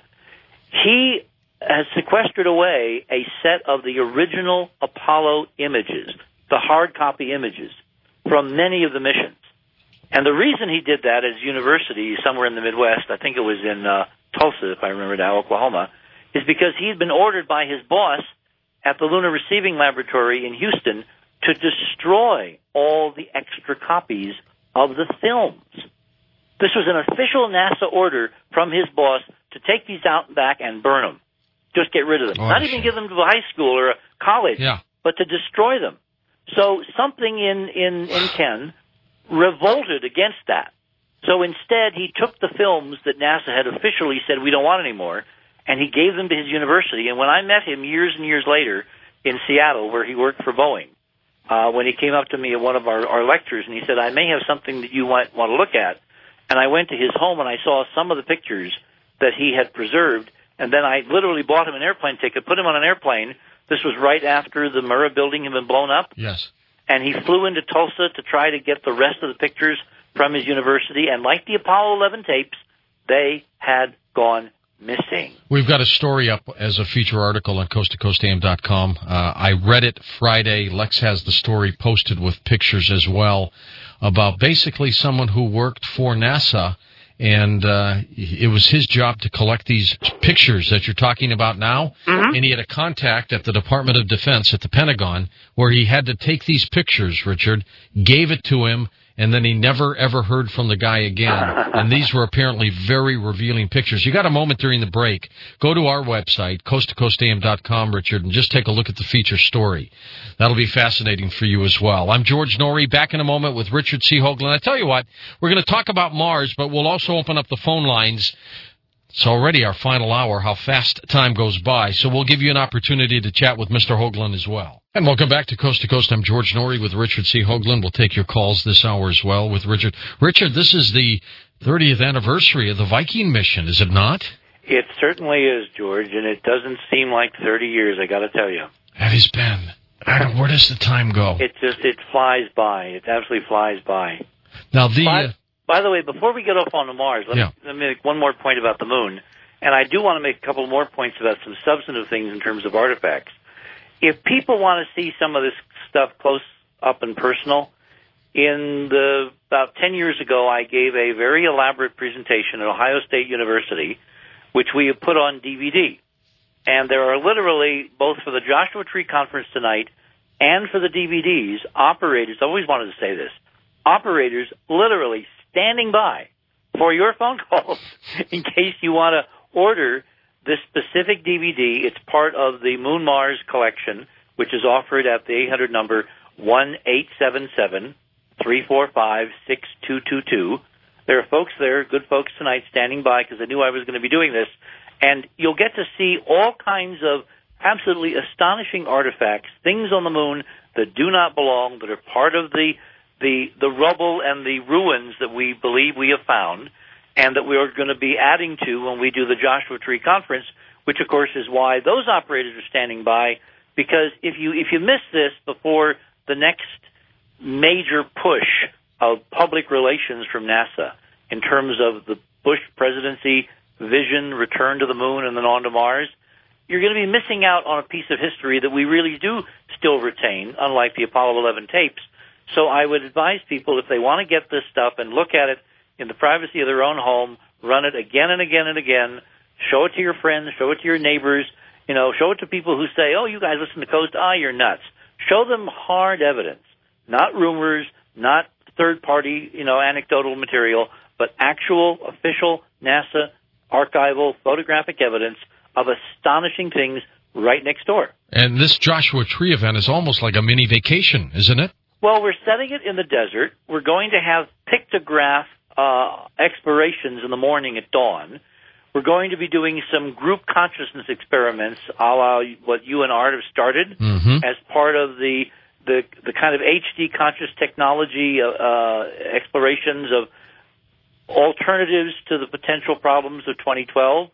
He has sequestered away a set of the original Apollo images, the hard copy images, from many of the missions. And the reason he did that at his university somewhere in the Midwest, I think it was in uh, Tulsa, if I remember now, Oklahoma, is because he'd been ordered by his boss at the Lunar Receiving Laboratory in Houston to destroy all the extra copies of the films. This was an official NASA order from his boss to take these out and back and burn them. Just get rid of them. Oh, Not even give them to a high school or a college, yeah. but to destroy them. So something in, in, in Ken revolted against that. So instead, he took the films that NASA had officially said we don't want anymore, and he gave them to his university. And when I met him years and years later in Seattle, where he worked for Boeing, uh, when he came up to me at one of our, our lectures, and he said, I may have something that you might want to look at. And I went to his home, and I saw some of the pictures that he had preserved, and then I literally bought him an airplane ticket, put him on an airplane. This was right after the Murrah building had been blown up. Yes. And he flew into Tulsa to try to get the rest of the pictures from his university. And like the Apollo eleven tapes, they had gone missing. We've got a story up as a feature article on coast to coast a m dot com. Uh, I read it Friday. Lex has the story posted with pictures as well about basically someone who worked for NASA, and uh, it was his job to collect these pictures that you're talking about now. Mm-hmm. And he had a contact at the Department of Defense at the Pentagon where he had to take these pictures, Richard, gave it to him, and then he never, ever heard from the guy again. And these were apparently very revealing pictures. You got a moment during the break, go to our website, coast to coast a m dot com, Richard, and just take a look at the feature story. That'll be fascinating for you as well. I'm George Norrie, back in a moment with Richard C. Hoagland. I tell you what, we're going to talk about Mars, but we'll also open up the phone lines. It's already our final hour, how fast time goes by, so we'll give you an opportunity to chat with Mister Hoagland as well. And welcome back to Coast to Coast. I'm George Norrie with Richard C. Hoagland. We'll take your calls this hour as well with Richard. Richard, this is the thirtieth anniversary of the Viking mission, is it not? It certainly is, George, and it doesn't seem like thirty years, I got to tell you. That has been. I don't, where does the time go? It just, it flies by. It absolutely flies by. Now, the... By, uh, by the way, before we get off on the Mars, let, yeah. me, let me make one more point about the moon. And I do want to make a couple more points about some substantive things in terms of artifacts. If people want to see some of this stuff close up and personal, in the about ten years ago, I gave a very elaborate presentation at Ohio State University, which we have put on D V D. And there are literally, both for the Joshua Tree Conference tonight and for the D V Ds, operators, I always wanted to say this, operators literally standing by for your phone calls in case you want to order this specific D V D. It's part of the Moon Mars collection, which is offered at the eight hundred number one eight seven seven, three four five, six two two two. There are folks there, good folks tonight, standing by because they knew I was going to be doing this. And you'll get to see all kinds of absolutely astonishing artifacts, things on the moon that do not belong, that are part of the the, the rubble and the ruins that we believe we have found, and that we are going to be adding to when we do the Joshua Tree Conference, which, of course, is why those operators are standing by, because if you if you miss this before the next major push of public relations from NASA in terms of the Bush presidency vision, return to the moon, and then on to Mars, you're going to be missing out on a piece of history that we really do still retain, unlike the Apollo eleven tapes. So I would advise people, if they want to get this stuff and look at it in the privacy of their own home, run it again and again and again, show it to your friends, show it to your neighbors, you know, show it to people who say, oh, you guys listen to Coast, ah, you're nuts. Show them hard evidence, not rumors, not third-party, you know, anecdotal material, but actual, official NASA archival photographic evidence of astonishing things right next door. And this Joshua Tree event is almost like a mini vacation, isn't it? Well, we're setting it in the desert. We're going to have pictograph uh, explorations in the morning at dawn. We're going to be doing some group consciousness experiments, a la what you and Art have started, mm-hmm. as part of the, the the kind of H D conscious technology uh, uh, explorations of alternatives to the potential problems of twenty twelve.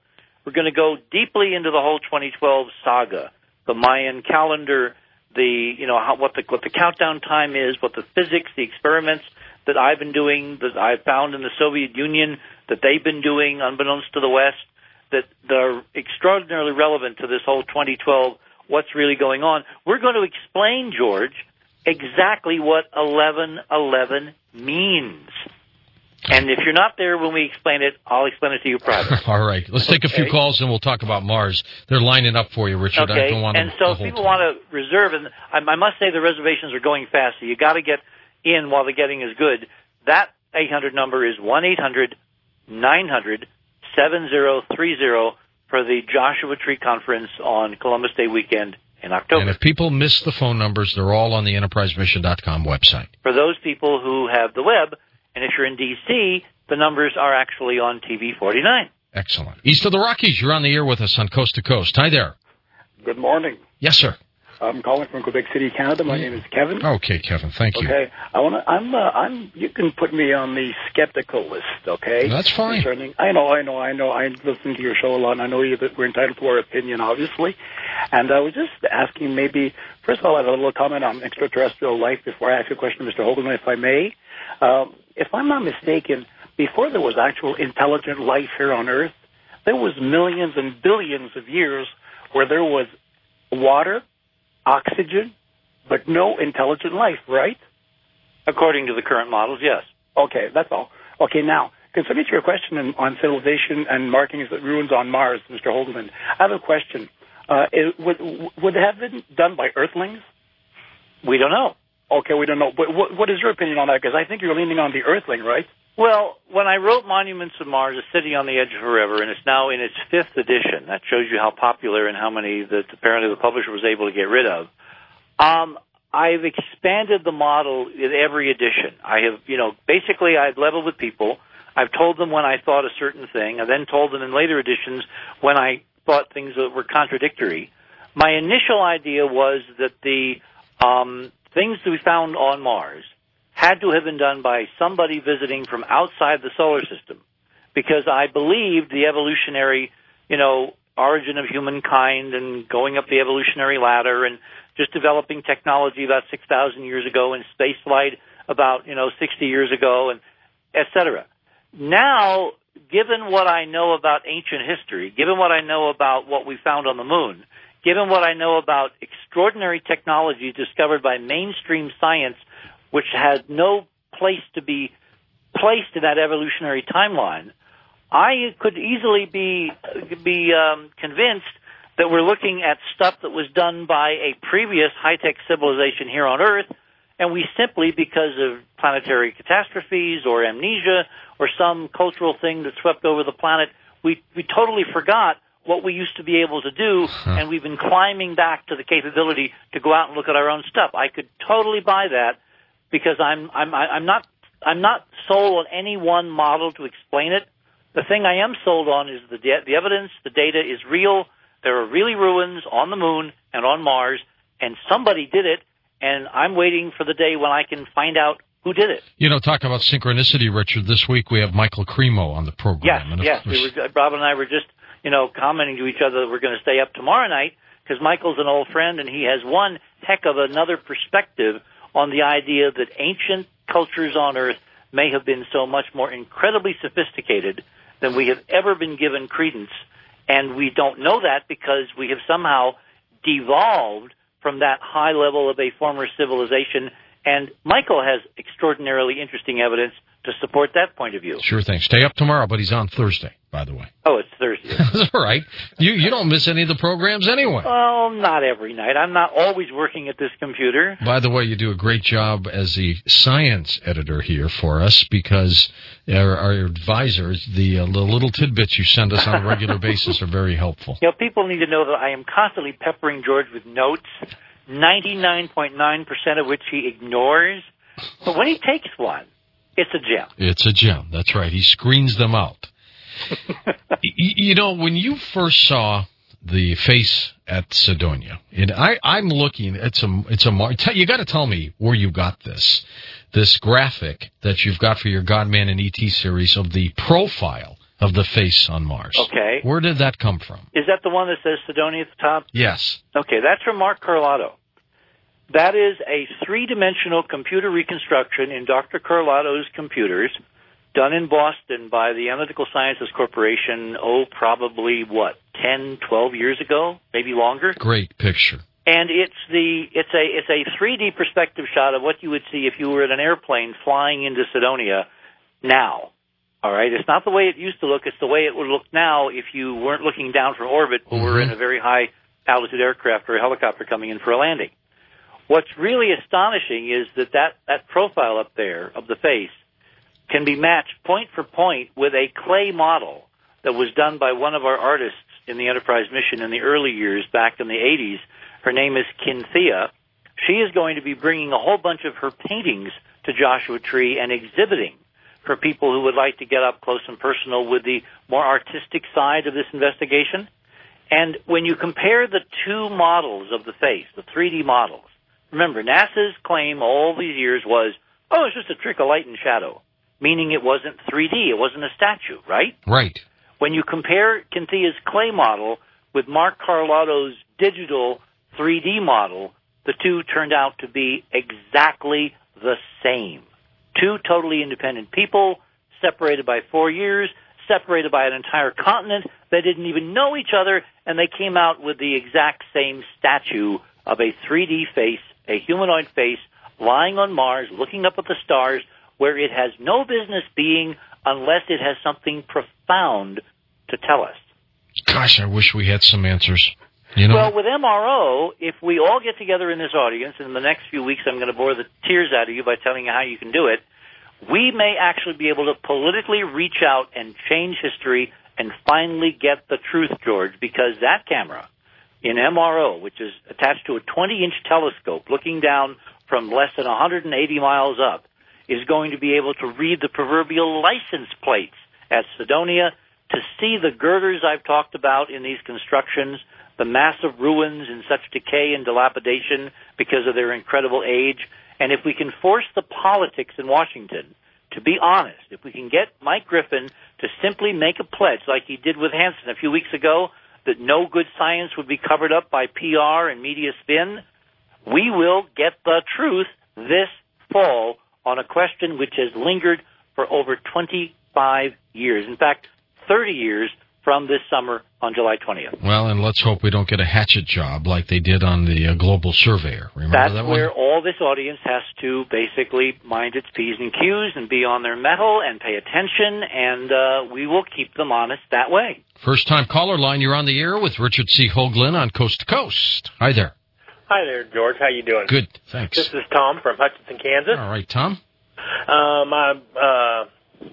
We're going to go deeply into the whole twenty twelve saga, the Mayan calendar, the you know how, what the what the countdown time is, what the physics, the experiments that I've been doing, that I've found in the Soviet Union, that they've been doing, unbeknownst to the West, that are extraordinarily relevant to this whole twenty twelve. What's really going on? We're going to explain, George, exactly what eleven eleven means. And if you're not there when we explain it, I'll explain it to you privately. All right. Let's take okay. a few calls, and we'll talk about Mars. They're lining up for you, Richard. Okay. I don't want and to, so if people want to reserve, and I, I must say the reservations are going fast, so you got to get in while the getting is good. That eight hundred number is one eight hundred nine hundred seven zero three zero for the Joshua Tree Conference on Columbus Day weekend in October. And if people miss the phone numbers, they're all on the enterprise mission dot com website. For those people who have the web, and if you're in D C, the numbers are actually on T V forty-nine. Excellent. East of the Rockies, you're on the air with us on Coast to Coast. Hi there. Good morning. Yes, sir. I'm calling from Quebec City, Canada. My name is Kevin. Okay, Kevin. Thank you. Okay, I want to. I'm. Uh, I'm. You can put me on the skeptical list. Okay. That's fine. Concerning, I know. I know. I know. I listen to your show a lot. And I know you that we're entitled to our opinion, obviously. And I was just asking, maybe first of all, I have a little comment on extraterrestrial life before I ask a question to Mister Hoagland, if I may. Um, if I'm not mistaken, before there was actual intelligent life here on Earth, there was millions and billions of years where there was water, oxygen, but no intelligent life, right? According to the current models, yes. Okay, that's all. Okay, now, concerning your question on civilization and markings that ruins on Mars, Mister Hoagland, I have a question. Uh, it, would, would it have been done by Earthlings? We don't know. Okay, we don't know. But what, what is your opinion on that? Because I think you're leaning on the Earthling, right? Well, when I wrote Monuments of Mars, a city on the edge of forever, and it's now in its fifth edition, that shows you how popular and how many that apparently the publisher was able to get rid of. Um, I've expanded the model in every edition. I have, you know, basically I've leveled with people. I've told them when I thought a certain thing. I then told them in later editions when I thought things that were contradictory. My initial idea was that the um, things that we found on Mars had to have been done by somebody visiting from outside the solar system, because I believed the evolutionary, you know, origin of humankind and going up the evolutionary ladder and just developing technology about six thousand years ago and space flight about, you know, sixty years ago, and et cetera. Now, given what I know about ancient history, given what I know about what we found on the moon, given what I know about extraordinary technology discovered by mainstream science, which has no place to be placed in that evolutionary timeline, I could easily be be um, convinced that we're looking at stuff that was done by a previous high-tech civilization here on Earth, and we simply, because of planetary catastrophes or amnesia or some cultural thing that swept over the planet, we, we totally forgot what we used to be able to do, huh. and we've been climbing back to the capability to go out and look at our own stuff. I could totally buy that, because I'm I'm I'm not I'm not sold on any one model to explain it. The thing I am sold on is the de- the evidence, the data is real. There are really ruins on the moon and on Mars, and somebody did it, and I'm waiting for the day when I can find out who did it. You know, talk about synchronicity, Richard. This week we have Michael Cremo on the program. Yes, and yes. We were, Rob and I were just, you know, commenting to each other that we're going to stay up tomorrow night, because Michael's an old friend, and he has one heck of another perspective on the idea that ancient cultures on Earth may have been so much more incredibly sophisticated than we have ever been given credence. And we don't know that because we have somehow devolved from that high level of a former civilization. And Michael has extraordinarily interesting evidence to support that point of view. Sure thing. Stay up tomorrow, but he's on Thursday, by the way. Oh, it's Thursday. That's all right. You you don't miss any of the programs anyway. Well, not every night. I'm not always working at this computer. By the way, you do a great job as the science editor here for us, because our, our advisors, the, uh, the little tidbits you send us on a regular basis are very helpful. You know, people need to know that I am constantly peppering George with notes, ninety-nine point nine percent of which he ignores. But when he takes one, it's a gem. It's a gem. That's right. He screens them out. You know, when you first saw the face at Cydonia, and I, I'm looking, it's a, it's a, you got to tell me where you got this, this graphic that you've got for your God, Man, and E T series of the profile of the face on Mars. Okay. Where did that come from? Is that the one that says Sidonia at the top? Yes. Okay, that's from Mark Carlotto. That is a three-dimensional computer reconstruction in Doctor Carlotto's computers, done in Boston by the Analytical Sciences Corporation, oh, probably, what, ten, twelve years ago, maybe longer? Great picture. And it's the it's a it's a three D perspective shot of what you would see if you were in an airplane flying into Sidonia now. All right, it's not the way it used to look. It's the way it would look now if you weren't looking down from orbit, but mm-hmm. were in a very high altitude aircraft or a helicopter coming in for a landing. What's really astonishing is that that, that profile up there of the face can be matched point for point with a clay model that was done by one of our artists in the Enterprise mission in the early years, back in the eighties. Her name is Kinthea. She is going to be bringing a whole bunch of her paintings to Joshua Tree and exhibiting for people who would like to get up close and personal with the more artistic side of this investigation. And when you compare the two models of the face, the three D models, remember, NASA's claim all these years was, oh, it's just a trick of light and shadow, meaning it wasn't three D, it wasn't a statue, right? Right. When you compare Kinthea's clay model with Mark Carlotto's digital three D model, the two turned out to be exactly the same. Two totally independent people, separated by four years, separated by an entire continent. They didn't even know each other, and they came out with the exact same statue of a three D face, a humanoid face, lying on Mars, looking up at the stars, where it has no business being unless it has something profound to tell us. Gosh, I wish we had some answers. You know? Well, with M R O, if we all get together in this audience, and in the next few weeks I'm going to bore the tears out of you by telling you how you can do it, we may actually be able to politically reach out and change history and finally get the truth, George, because that camera in M R O, which is attached to a twenty-inch telescope looking down from less than one hundred eighty miles up, is going to be able to read the proverbial license plates at Sidonia, to see the girders I've talked about in these constructions, the massive ruins in such decay and dilapidation because of their incredible age. And if we can force the politics in Washington to be honest, if we can get Mike Griffin to simply make a pledge like he did with Hansen a few weeks ago, that no good science would be covered up by P R and media spin, we will get the truth this fall on a question which has lingered for over twenty-five years. In fact, thirty years from this summer on July twentieth. Well, and let's hope we don't get a hatchet job like they did on the uh, Global Surveyor. Remember That's that one? where all this audience has to basically mind its P's and Q's and be on their mettle and pay attention, and uh, we will keep them honest that way. First-time caller line, you're on the air with Richard C. Hoagland on Coast to Coast. Hi there. Hi there, George. How you doing? Good, thanks. This is Tom from Hutchinson, Kansas. All right, Tom. Um, I, uh,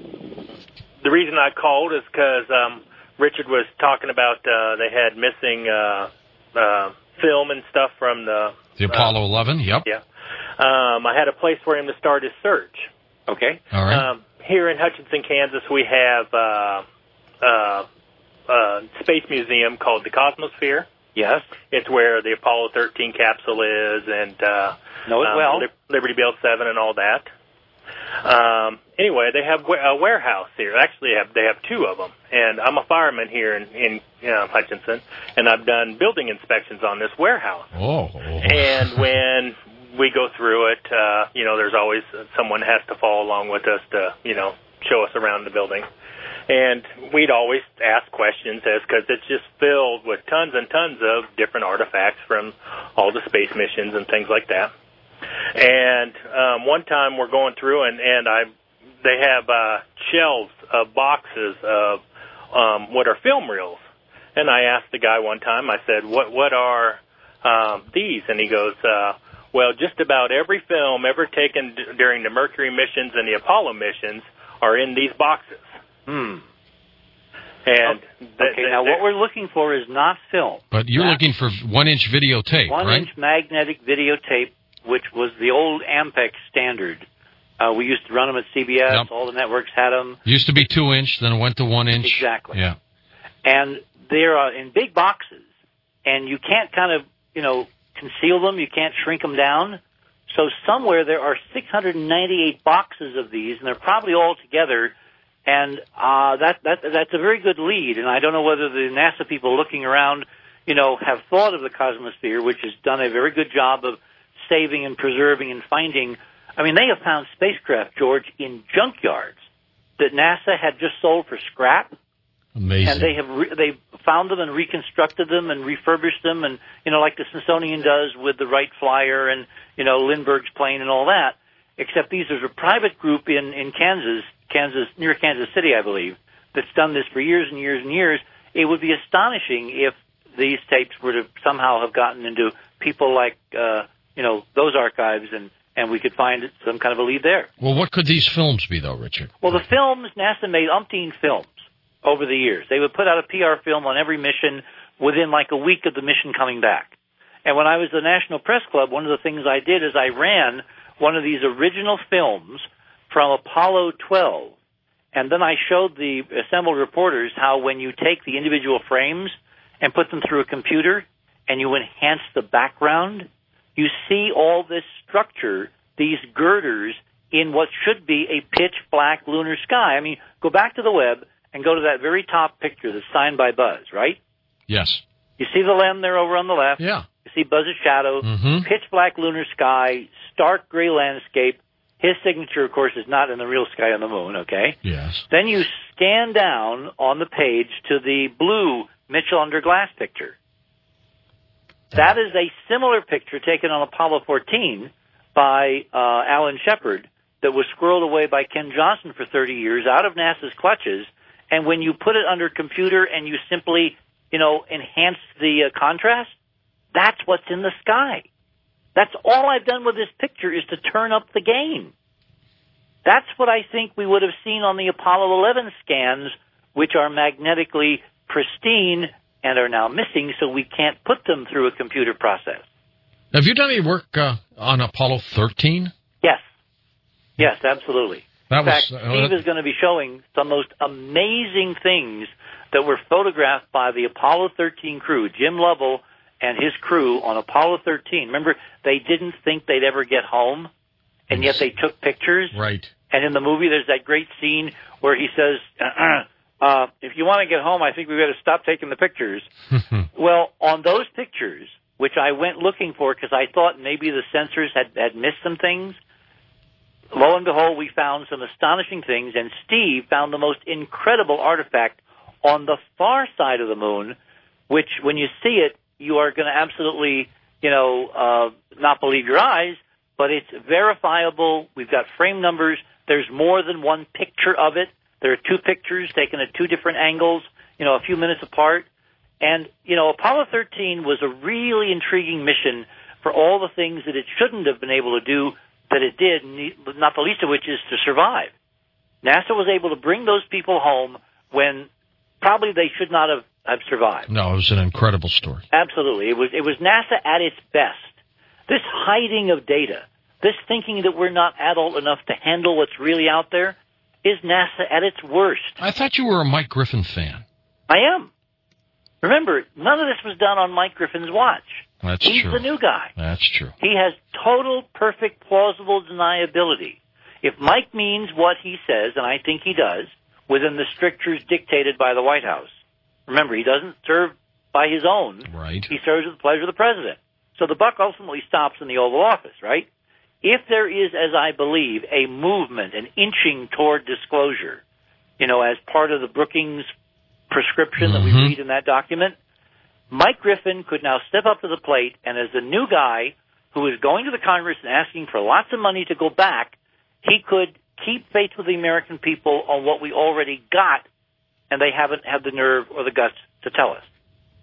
the reason I called is because um, Richard was talking about uh, they had missing uh, uh, film and stuff from the... The Apollo uh, eleven, yep. Yeah. Um, I had a place for him to start his search. Okay. All right. Um, here in Hutchinson, Kansas, we have uh, uh, a space museum called the Cosmosphere. Yes. It's where the Apollo thirteen capsule is, and uh, know it um, well. Liberty Bell seven and all that. Um, anyway, they have a warehouse here. Actually, they have, they have two of them. And I'm a fireman here in, in you know, Hutchinson, and I've done building inspections on this warehouse. Oh. And when we go through it, uh, you know, there's always someone has to follow along with us to, you know, show us around the building. And we'd always ask questions as because it's just filled with tons and tons of different artifacts from all the space missions and things like that. And um, one time we're going through, and, and I, they have uh, shelves of boxes of um, what are film reels. And I asked the guy one time, I said, what what are um, these? And he goes, uh, well, just about every film ever taken d- during the Mercury missions and the Apollo missions are in these boxes. Hmm. And oh, th- okay, th- now what we're looking for is not film. But you're That's looking for one-inch videotape, right? One-inch magnetic videotape, which was the old Ampex standard. Uh, we used to run them at C B S. Yep. All the networks had them. Used to be two-inch, then it went to one-inch. Exactly. Yeah. And they're uh, in big boxes, and you can't kind of, you know, conceal them. You can't shrink them down. So somewhere there are six hundred ninety-eight boxes of these, and they're probably all together And uh, that, that that's a very good lead, and I don't know whether the NASA people looking around, you know, have thought of the Cosmosphere, which has done a very good job of saving and preserving and finding. I mean, they have found spacecraft, George, in junkyards that NASA had just sold for scrap. Amazing. And they have re- they found them and reconstructed them and refurbished them, and, you know, like the Smithsonian does with the Wright Flyer and, you know, Lindbergh's plane and all that, except these are a private group in, in Kansas, Kansas, near Kansas City, I believe, that's done this for years and years and years. It would be astonishing if these tapes were to somehow have gotten into people like, uh, you know, those archives, and, and we could find some kind of a lead there. Well, what could these films be, though, Richard? Well, the films, NASA made umpteen films over the years. They would put out a P R film on every mission within like a week of the mission coming back. And when I was the National Press Club, one of the things I did is I ran one of these original films from Apollo twelve. And then I showed the assembled reporters how when you take the individual frames and put them through a computer and you enhance the background, you see all this structure, these girders, in what should be a pitch black lunar sky. I mean, go back to the web and go to that very top picture that's signed by Buzz, right? Yes. You see the lem there over on the left? Yeah. You see Buzz's shadow, mm-hmm. pitch black lunar sky, stark gray landscape. His signature, of course, is not in the real sky on the moon, okay? Yes. Then you scan down on the page to the blue Mitchell under glass picture. That is a similar picture taken on Apollo fourteen by uh, Alan Shepard that was squirreled away by Ken Johnson for thirty years out of NASA's clutches. And when you put it under computer and you simply, you know, enhance the uh, contrast, that's what's in the sky. That's all I've done with this picture is to turn up the gain. That's what I think we would have seen on the Apollo eleven scans, which are magnetically pristine and are now missing, so we can't put them through a computer process. Have you done any work uh, on Apollo thirteen? Yes. Yes, absolutely. That in was, fact, uh, Steve is going to be showing some most amazing things that were photographed by the Apollo thirteen crew, Jim Lovell and his crew on Apollo thirteen. Remember, they didn't think they'd ever get home, and yet they took pictures. Right. And in the movie, there's that great scene where he says, uh, uh, if you want to get home, I think we've got to stop taking the pictures. Well, on those pictures, which I went looking for because I thought maybe the censors had, had missed some things, lo and behold, we found some astonishing things, and Steve found the most incredible artifact on the far side of the moon, which, when you see it, you are going to absolutely, you know, uh, not believe your eyes, but it's verifiable. We've got frame numbers. There's more than one picture of it. There are two pictures taken at two different angles, you know, a few minutes apart. And, you know, Apollo thirteen was a really intriguing mission for all the things that it shouldn't have been able to do that it did, not the least of which is to survive. NASA was able to bring those people home when probably they should not have, have survived. No, it was an incredible story. Absolutely. It was, it was NASA at its best. This hiding of data, this thinking that we're not adult enough to handle what's really out there, is NASA at its worst. I thought you were a Mike Griffin fan. I am. Remember, none of this was done on Mike Griffin's watch. That's He's true. the new guy. That's true. He has total, perfect, plausible deniability. If Mike means what he says, and I think he does, within the strictures dictated by the White House. Remember, he doesn't serve by his own. Right. He serves at the pleasure of the president. So the buck ultimately stops in the Oval Office, right? If there is, as I believe, a movement, an inching toward disclosure, you know, as part of the Brookings prescription mm-hmm. that we read in that document, Mike Griffin could now step up to the plate, and as the new guy who is going to the Congress and asking for lots of money to go back, he could keep faith with the American people on what we already got, and they haven't had the nerve or the guts to tell us.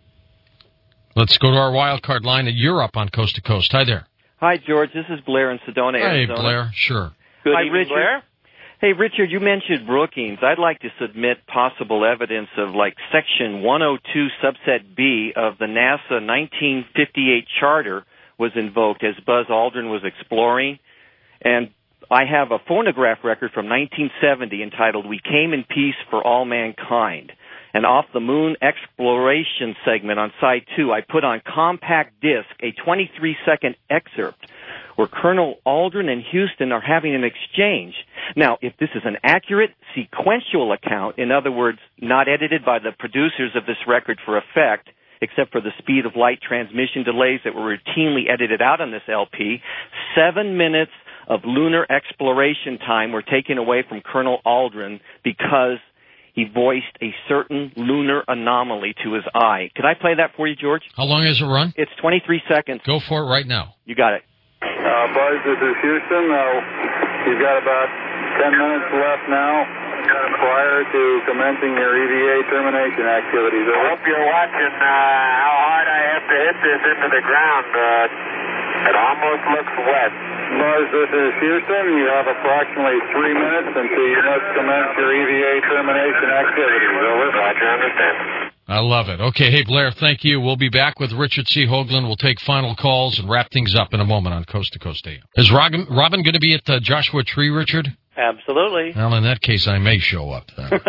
Let's go to our wild card line, and you're up on Coast to Coast. Hi there. Hi, George. This is Blair in Sedona, Hey, Arizona. Blair. Sure. Good Hi, evening, Richard. Blair. Hey, Richard, you mentioned Brookings. I'd like to submit possible evidence of, like, Section one oh two, Subset B of the NASA nineteen fifty-eight Charter was invoked as Buzz Aldrin was exploring. And I have a phonograph record from nineteen seventy entitled We Came in Peace for All Mankind. And off the moon exploration segment on side two, I put on compact disc a twenty-three second excerpt where Colonel Aldrin and Houston are having an exchange. Now, if this is an accurate sequential account, in other words, not edited by the producers of this record for effect, except for the speed of light transmission delays that were routinely edited out on this L P, seven minutes of lunar exploration time were taken away from Colonel Aldrin because he voiced a certain lunar anomaly to his eye. Could I play that for you, George? How long has it run? It's twenty-three seconds. Go for it right now. You got it. Uh, Buzz, this is Houston. Uh, you've got about ten minutes left now prior to commencing your E V A termination activities. I hope you're watching uh, how hard I have to hit this into the ground. Uh, it almost looks wet. Buzz, this is Houston. You have approximately three minutes until you must commence your E V A termination activities. Over. Roger, understand. I love it. Okay, hey, Blair, thank you. We'll be back with Richard C. Hoagland. We'll take final calls and wrap things up in a moment on Coast to Coast A M. Is Robin, Robin going to be at uh, Joshua Tree, Richard? Absolutely. Well, in that case, I may show up then.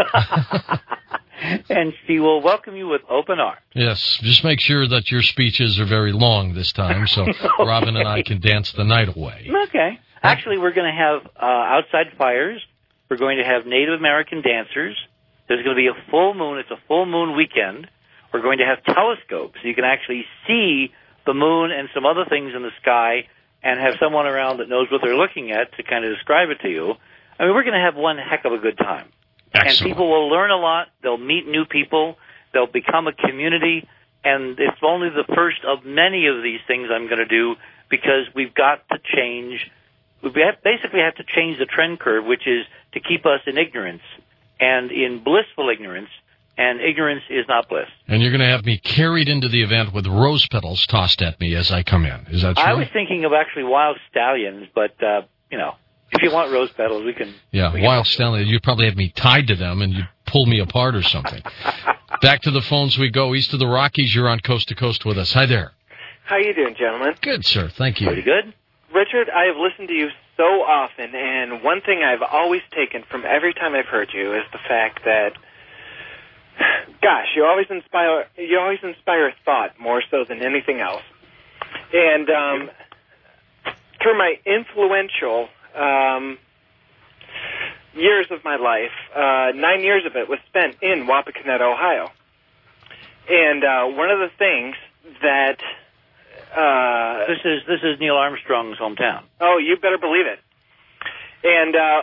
And she will welcome you with open arms. Yes, just make sure that your speeches are very long this time so okay. Robin and I can dance the night away. Okay. Actually, we're going to have uh, outside fires. We're going to have Native American dancers. There's going to be a full moon. It's a full moon weekend. We're going to have telescopes so you can actually see the moon and some other things in the sky and have someone around that knows what they're looking at to kind of describe it to you. I mean, we're going to have one heck of a good time. Excellent. And people will learn a lot. They'll meet new people. They'll become a community. And it's only the first of many of these things I'm going to do because we've got to change. We have, basically have to change the trend curve, which is to keep us in ignorance and in blissful ignorance. And ignorance is not bliss. And you're going to have me carried into the event with rose petals tossed at me as I come in. Is that true? I was thinking of actually wild stallions, but, uh, you know. If you want rose petals, we can... Yeah, we wild can stallion. You'd probably have me tied to them, and you'd pull me apart or something. Back to the phones we go. East of the Rockies, you're on Coast to Coast with us. Hi there. How you doing, gentlemen? Good, sir. Thank you. Pretty good. Richard, I have listened to you so often, and one thing I've always taken from every time I've heard you is the fact that, gosh, you always inspire you always inspire thought more so than anything else. And um, through my influential... Um, years of my life, uh, nine years of it was spent in Wapakoneta, Ohio. And uh, one of the things that... Uh, this is this is Neil Armstrong's hometown. Oh, you better believe it. And uh,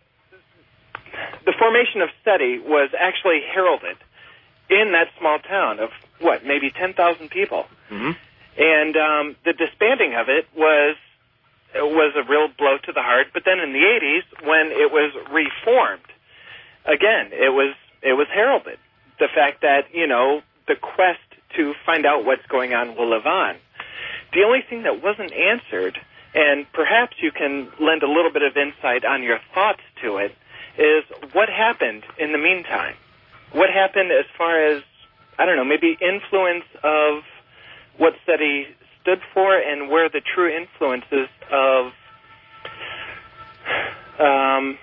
the formation of SETI was actually heralded in that small town of, what, maybe ten thousand people. Mm-hmm. And um, the disbanding of it was... It was a real blow to the heart. But then in the eighties, when it was reformed, again, it was it was heralded. The fact that, you know, the quest to find out what's going on will live on. The only thing that wasn't answered, and perhaps you can lend a little bit of insight on your thoughts to it, is what happened in the meantime? What happened as far as, I don't know, maybe influence of what SETI stood for and where the true influences of um,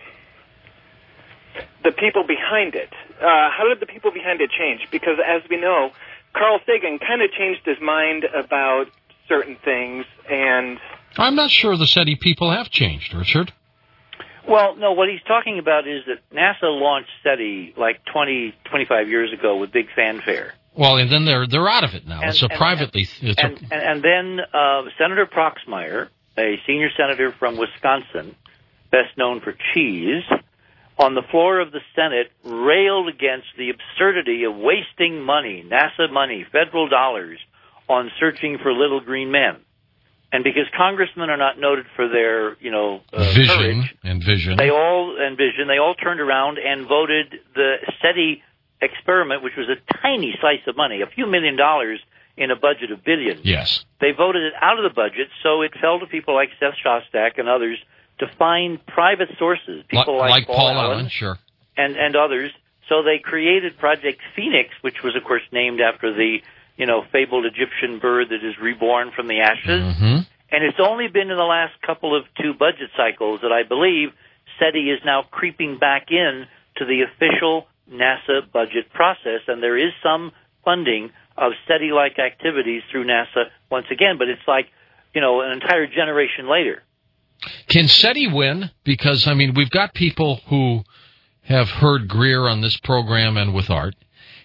the people behind it. Uh, how did the people behind it change? Because as we know, Carl Sagan kind of changed his mind about certain things, and... I'm not sure the SETI people have changed, Richard. Well, no, what he's talking about is that NASA launched SETI like twenty, twenty-five years ago with big fanfare. Well, and then they're they're out of it now. And, it's a and, privately... It's and, a, and, and then uh, Senator Proxmire, a senior senator from Wisconsin, best known for cheese, on the floor of the Senate railed against the absurdity of wasting money, NASA money, federal dollars, on searching for little green men. And because congressmen are not noted for their, you know, uh, vision courage, and vision, they all and vision, they all turned around and voted the SETI experiment, which was a tiny slice of money, a few million dollars in a budget of billions. Yes. They voted it out of the budget, so it fell to people like Seth Shostak and others to find private sources, people like, like, like Paul, Paul Allen, Allen, sure, and and others. So they created Project Phoenix, which was, of course, named after the, you know, fabled Egyptian bird that is reborn from the ashes. Mm-hmm. And it's only been in the last couple of two budget cycles that I believe SETI is now creeping back in to the official NASA budget process, and there is some funding of SETI-like activities through NASA once again, but it's like, you know, an entire generation later. Can SETI win? Because, I mean, we've got people who have heard Greer on this program and with Art,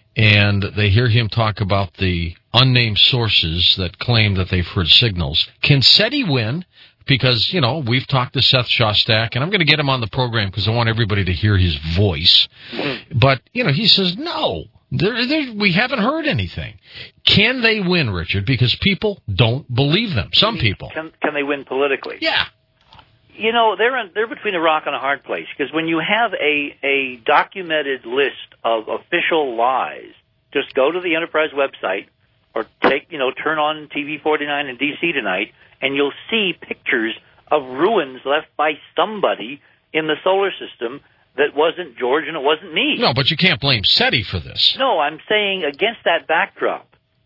and they hear him talk about the unnamed sources that claim that they've heard signals. Can SETI win? Because, you know, we've talked to Seth Shostak, and I'm going to get him on the program because I want everybody to hear his voice. But, you know, he says, no, they're, they're, we haven't heard anything. Can they win, Richard? Because people don't believe them. Some people. Can, can they win politically? Yeah. You know, they're in, they're between a rock and a hard place, because when you have a, a documented list of official lies, just go to the Enterprise website or take, you know, turn on T V forty-nine in D C tonight, and you'll see pictures of ruins left by somebody in the solar system that wasn't George and it wasn't me. No, but you can't blame SETI for this. No, I'm saying against that backdrop,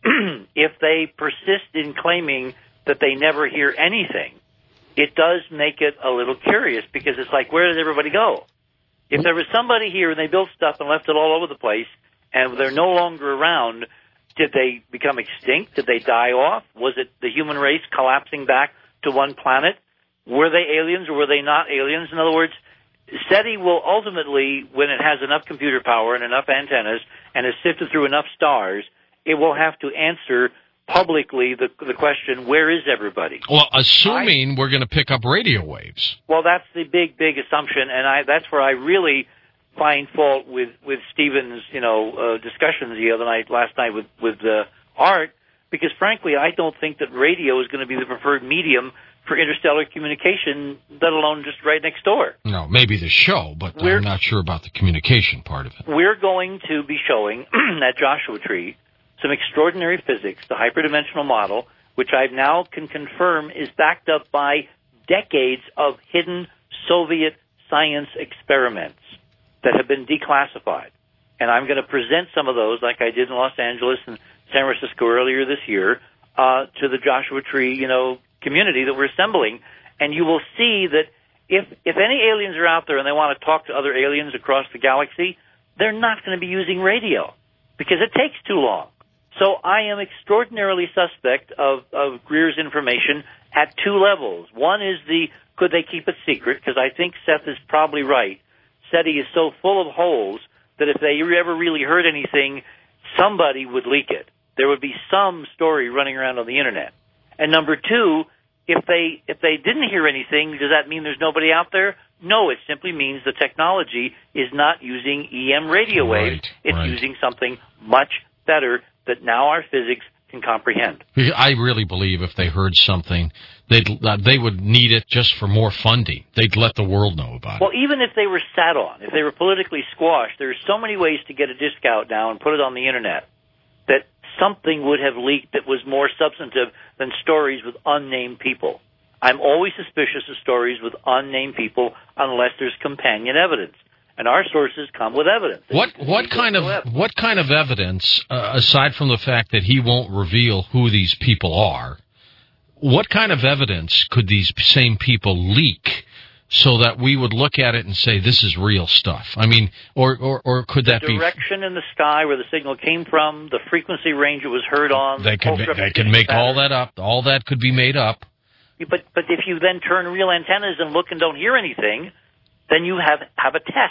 if they persist in claiming that they never hear anything, it does make it a little curious, because it's like, where did everybody go? If there was somebody here and they built stuff and left it all over the place and they're no longer around, did they become extinct? Did they die off? Was it the human race collapsing back to one planet? Were they aliens or were they not aliens? In other words, SETI will ultimately, when it has enough computer power and enough antennas and has sifted through enough stars, it will have to answer publicly the the question, where is everybody? Well, assuming I, we're going to pick up radio waves. Well, that's the big, big assumption, and I that's where I really find fault with, with Stephen's, you know, uh, discussions the other night, last night with, with uh, Art, because frankly, I don't think that radio is going to be the preferred medium for interstellar communication, let alone just right next door. No, maybe the show, but we're, I'm not sure about the communication part of it. We're going to be showing at Joshua Tree some extraordinary physics, the hyperdimensional model, which I now can confirm is backed up by decades of hidden Soviet science experiments that have been declassified. And I'm going to present some of those, like I did in Los Angeles and San Francisco earlier this year, uh, to the Joshua Tree, you know, community that we're assembling. And you will see that if if any aliens are out there and they want to talk to other aliens across the galaxy, they're not going to be using radio because it takes too long. So I am extraordinarily suspect of, of Greer's information at two levels. One is the, could they keep it secret? Because I think Seth is probably right. SETI is so full of holes that if they ever really heard anything, somebody would leak it. There would be some story running around on the Internet. And number two, if they if they didn't hear anything, does that mean there's nobody out there? No, it simply means the technology is not using E M radio waves. Right, it's right. using something much better that now our physics can comprehend. I really believe if they heard something, they'd, uh, they would need it just for more funding. They'd let the world know about well, it. Well, even if they were sat on, if they were politically squashed, there's so many ways to get a disc out now and put it on the Internet that something would have leaked that was more substantive than stories with unnamed people. I'm always suspicious of stories with unnamed people unless there's companion evidence. And our sources come with evidence. What what kind of what kind of evidence, uh, aside from the fact that he won't reveal who these people are, what kind of evidence could these same people leak so that we would look at it and say this is real stuff? I mean, or or, or could that the be direction in the sky where the signal came from, the frequency range it was heard on? They could ma- they could make all that up. All that could be made up. But but if you then turn real antennas and look and don't hear anything, then you have have a test.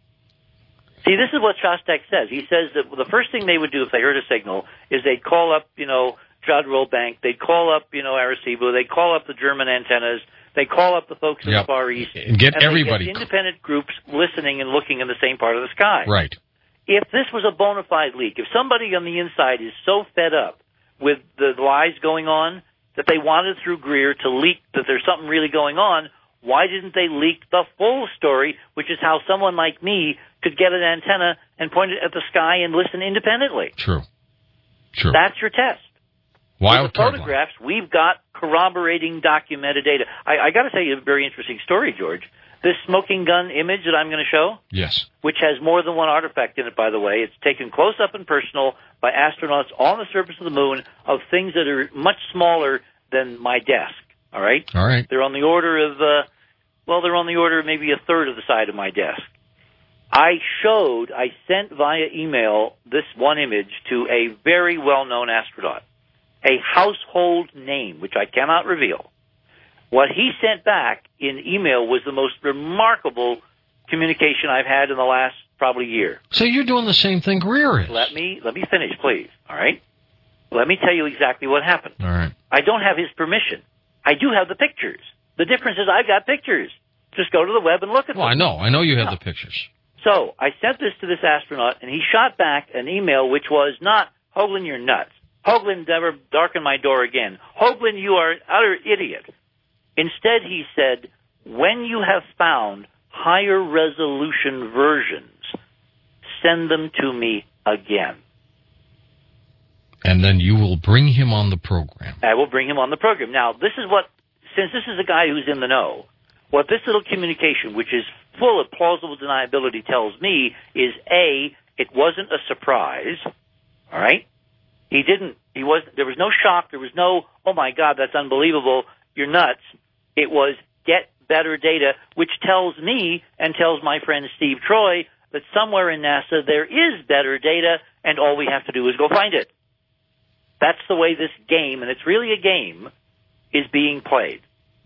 See, this is what Shostak says. He says that the first thing they would do if they heard a signal is they'd call up, you know, Judd Rollbank, they'd call up, you know, Arecibo, they'd call up the German antennas, they'd call up the folks in yep. the Far East, and get and everybody get independent groups listening and looking in the same part of the sky. Right. If this was a bona fide leak, if somebody on the inside is so fed up with the lies going on that they wanted through Greer to leak that there's something really going on, why didn't they leak the full story, which is how someone like me could get an antenna and point it at the sky and listen independently? True. True. That's your test. Wild With the photographs, we've got corroborating documented data. I, I got to tell you a very interesting story, George. This smoking gun image that I'm going to show, yes, which has more than one artifact in it, by the way. It's taken close up and personal by astronauts on the surface of the moon of things that are much smaller than my desk. All right? All right. They're on the order of, uh, well, they're on the order of maybe a third of the side of my desk. I showed, I sent via email this one image to a very well-known astronaut, a household name, which I cannot reveal, What he sent back in email was the most remarkable communication I've had in the last probably year. So you're doing the same thing Greer is. Let me let me finish, please. All right? Let me tell you exactly what happened. All right. I don't have his permission. I do have the pictures. The difference is I've got pictures. Just go to the web and look at well, them. Well, I know. I know you have yeah. the pictures. So I sent this to this astronaut, and he shot back an email which was not, Hoagland, you're nuts. Hoagland, never darken my door again. Hoagland, you are an utter idiot. Instead, he said, when you have found higher resolution versions, send them to me again. And then you will bring him on the program. I will bring him on the program. Now, this is what, since this is a guy who's in the know, what this little communication, which is full of plausible deniability, tells me is, A, it wasn't a surprise, all right? He didn't, he was, there was no shock, there was no, oh my God, that's unbelievable, you're nuts. It was, get better data, which tells me and tells my friend Steve Troy that somewhere in NASA there is better data, and all we have to do is go find it. That's the way this game, and it's really a game, is being played.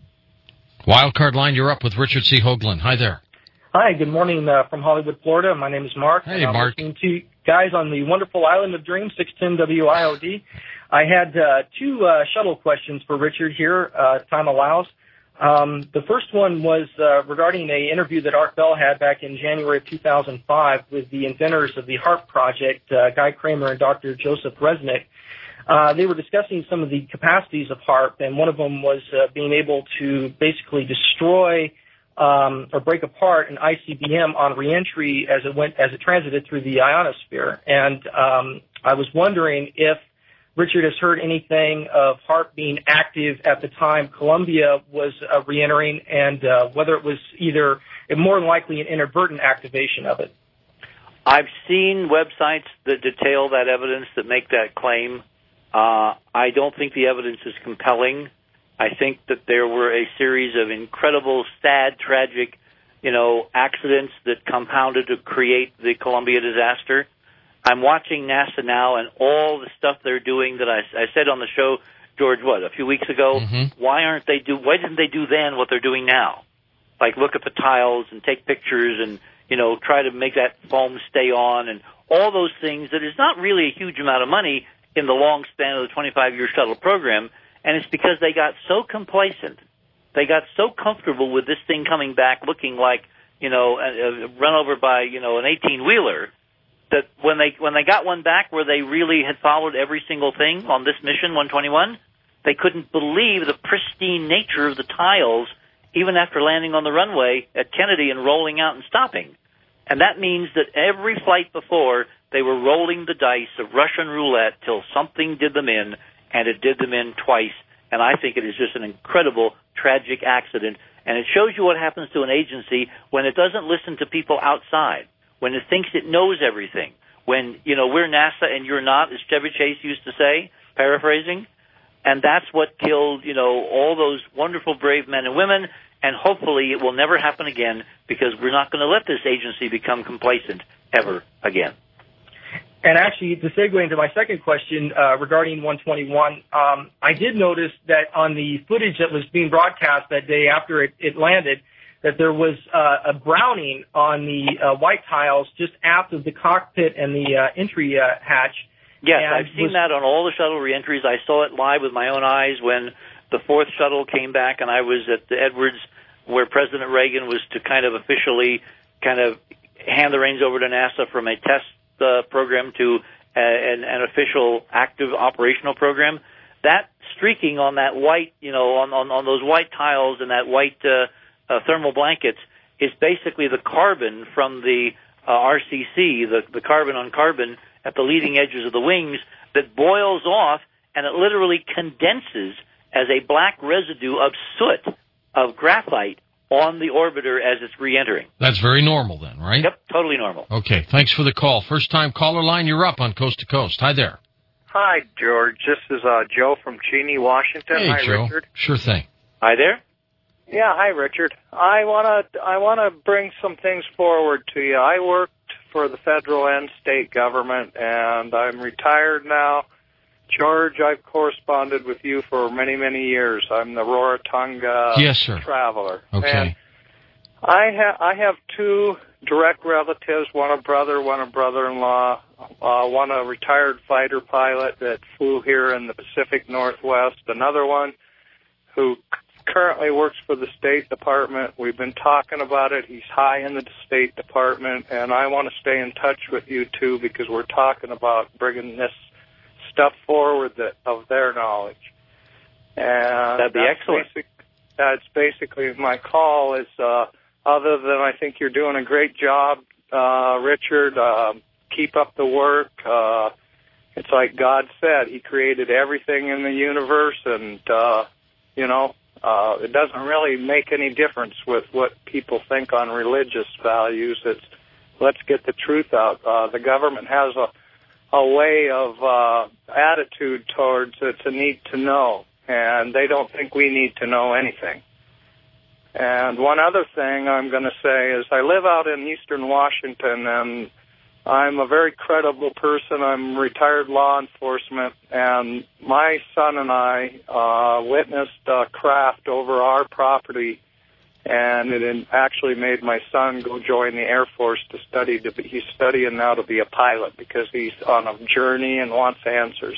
Wildcard line, you're up with Richard C. Hoagland. Hi there. Hi, good morning uh, from Hollywood, Florida. My name is Mark. Hey, I'm Mark. listening to you guys on the wonderful Island of Dreams, six ten W I O D. I had uh, two uh, shuttle questions for Richard here, uh, if time allows. Um, the first one was uh, regarding an interview that Art Bell had back in January of two thousand five with the inventors of the HARP project, uh, Guy Kramer and Doctor Joseph Resnick. Uh, they were discussing some of the capacities of HARP, and one of them was uh, being able to basically destroy um, or break apart an I C B M on reentry as it went as it transited through the ionosphere. And um, I was wondering if Richard has heard anything of HARP being active at the time Columbia was uh, reentering, and uh, whether it was either more than likely an inadvertent activation of it. I've seen websites that detail that evidence, that make that claim. Uh, I don't think the evidence is compelling. I think that there were a series of incredible, sad, tragic, you know, accidents that compounded to create the Columbia disaster. I'm watching NASA now, and all the stuff they're doing that I, I said on the show, George, what, a few weeks ago? Mm-hmm. Why aren't they do? Why didn't they do then what they're doing now? Like look at the tiles and take pictures and, you know, try to make that foam stay on and all those things that is not really a huge amount of money in the long span of the twenty-five year shuttle program, and it's because they got so complacent, they got so comfortable with this thing coming back looking like, you know, uh, run over by, you know, an eighteen-wheeler, that when they when they got one back where they really had followed every single thing on this mission, one twenty-one, they couldn't believe the pristine nature of the tiles, even after landing on the runway at Kennedy and rolling out and stopping. And that means that every flight before, they were rolling the dice of Russian roulette till something did them in, and it did them in twice. And I think it is just an incredible, tragic accident. And it shows you what happens to an agency when it doesn't listen to people outside, when it thinks it knows everything, when, you know, we're NASA and you're not, as Chevy Chase used to say, paraphrasing. And that's what killed, you know, all those wonderful, brave men and women. And hopefully it will never happen again, because we're not going to let this agency become complacent ever again. And actually, to segue into my second question uh, regarding one twenty-one, um, I did notice that on the footage that was being broadcast that day after it, it landed, that there was uh, a browning on the uh, white tiles just aft of the cockpit and the uh, entry uh, hatch. Yes, and I've seen was, that on all the shuttle reentries. I saw it live with my own eyes when the fourth shuttle came back, and I was at the Edwards where President Reagan was to kind of officially kind of hand the reins over to NASA from a test uh, program to uh, an, an official active operational program. That streaking on that white, you know, on, on, on those white tiles and that white uh, uh, thermal blankets is basically the carbon from the uh, R C C, the, the carbon on carbon at the leading edges of the wings that boils off, and it literally condenses as a black residue of soot, of graphite, on the orbiter as it's re-entering. That's very normal then, right? Yep, totally normal. Okay, thanks for the call. First-time caller line, you're up on Coast to Coast. Hi there. Hi, George. This is uh, Joe from Cheney, Washington. Hey, hi, Joe. Richard. Sure thing. Hi there. Yeah, hi, Richard. I want to I want to bring some things forward to you. I worked for the federal and state government, and I'm retired now. George, I've corresponded with you for many, many years. I'm the Rarotonga yes, sir. traveler. Okay. And I, ha- I have two direct relatives, one a brother, one a brother-in-law, uh, one a retired fighter pilot that flew here in the Pacific Northwest, another one who currently works for the State Department. We've been talking about it. He's high in the State Department, and I want to stay in touch with you, too, because we're talking about bringing this stuff forward that of their knowledge. And That'd be that's excellent. Basic, that's basically my call is, uh, other than I think you're doing a great job, uh, Richard, uh, keep up the work. Uh, it's like God said, He created everything in the universe, and, uh, you know, uh, it doesn't really make any difference with what people think on religious values. It's, let's get the truth out. Uh, the government has a a way of uh, attitude towards it's a need to know, and they don't think we need to know anything. And one other thing I'm going to say is I live out in eastern Washington, and I'm a very credible person. I'm retired law enforcement, and my son and I uh, witnessed a craft over our property, and it actually made my son go join the Air Force to study. To be, he's studying now to be a pilot because he's on a journey and wants answers.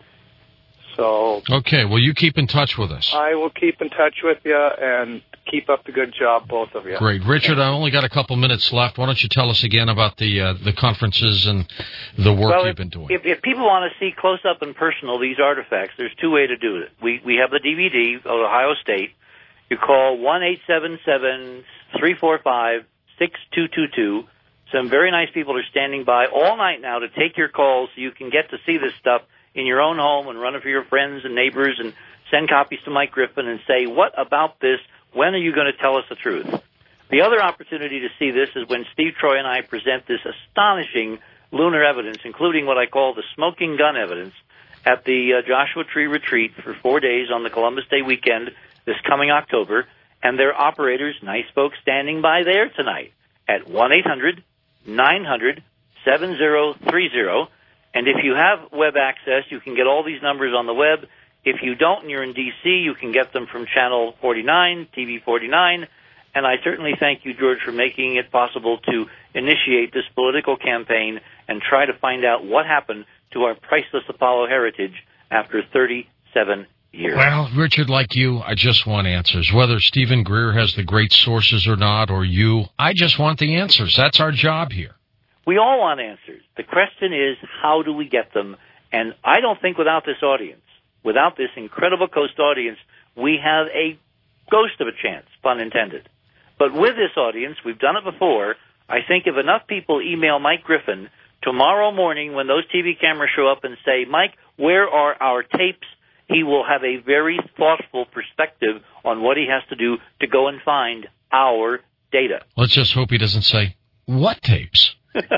So okay, well, you keep in touch with us. I will keep in touch with you, and keep up the good job, both of you. Great. Richard, I only got a couple minutes left. Why don't you tell us again about the uh, the conferences and the work well, you've if, been doing? If, if people want to see close up and personal these artifacts, there's two ways to do it. We we have the D V D of Ohio State. You call one eight seven seven, three four five, six two two two. Some very nice people are standing by all night now to take your calls so you can get to see this stuff in your own home and run it for your friends and neighbors and send copies to Mike Griffin and say, what about this? When are you going to tell us the truth? The other opportunity to see this is when Steve Troy and I present this astonishing lunar evidence, including what I call the smoking gun evidence, at the uh, Joshua Tree Retreat for four days on the Columbus Day weekend this coming October, and their operators, nice folks, standing by there tonight at one eight hundred nine hundred seven zero three zero. And if you have web access, you can get all these numbers on the web. If you don't and you're in D C, you can get them from Channel forty-nine, T V forty-nine. And I certainly thank you, George, for making it possible to initiate this political campaign and try to find out what happened to our priceless Apollo heritage after thirty-seven years. Well, Richard, like you, I just want answers. Whether Stephen Greer has the great sources or not, or you, I just want the answers. That's our job here. We all want answers. The question is, how do we get them? And I don't think without this audience, without this incredible Coast audience, we have a ghost of a chance, pun intended. But with this audience, we've done it before. I think if enough people email Mike Griffin tomorrow morning when those T V cameras show up and say, Mike, where are our tapes? He will have a very thoughtful perspective on what he has to do to go and find our data. Let's just hope he doesn't say, what tapes?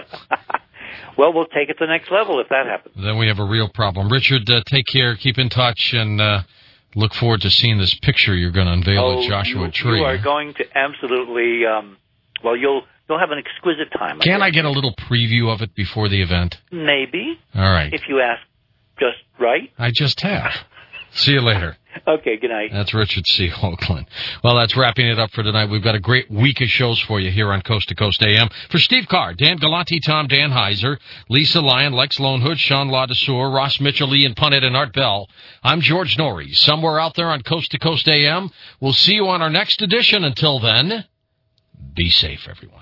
Well, we'll take it to the next level if that happens. Then we have a real problem. Richard, uh, take care, keep in touch, and uh, look forward to seeing this picture you're going to unveil oh, at Joshua you, Tree. You are going to absolutely, um, well, you'll you'll have an exquisite time. Can I, I get a little preview of it before the event? Maybe. All right. If you ask just right. I just have. See you later. Okay, good night. That's Richard C. Hoagland. Well, that's wrapping it up for tonight. We've got a great week of shows for you here on Coast to Coast A M. For Steve Carr, Dan Galante, Tom Dan Heiser, Lisa Lyon, Lex Lonehood, Sean Ladesseur, Ross Mitchell, Ian Punnett, and Art Bell, I'm George Norrie. Somewhere out there on Coast to Coast A M. We'll see you on our next edition. Until then, be safe, everyone.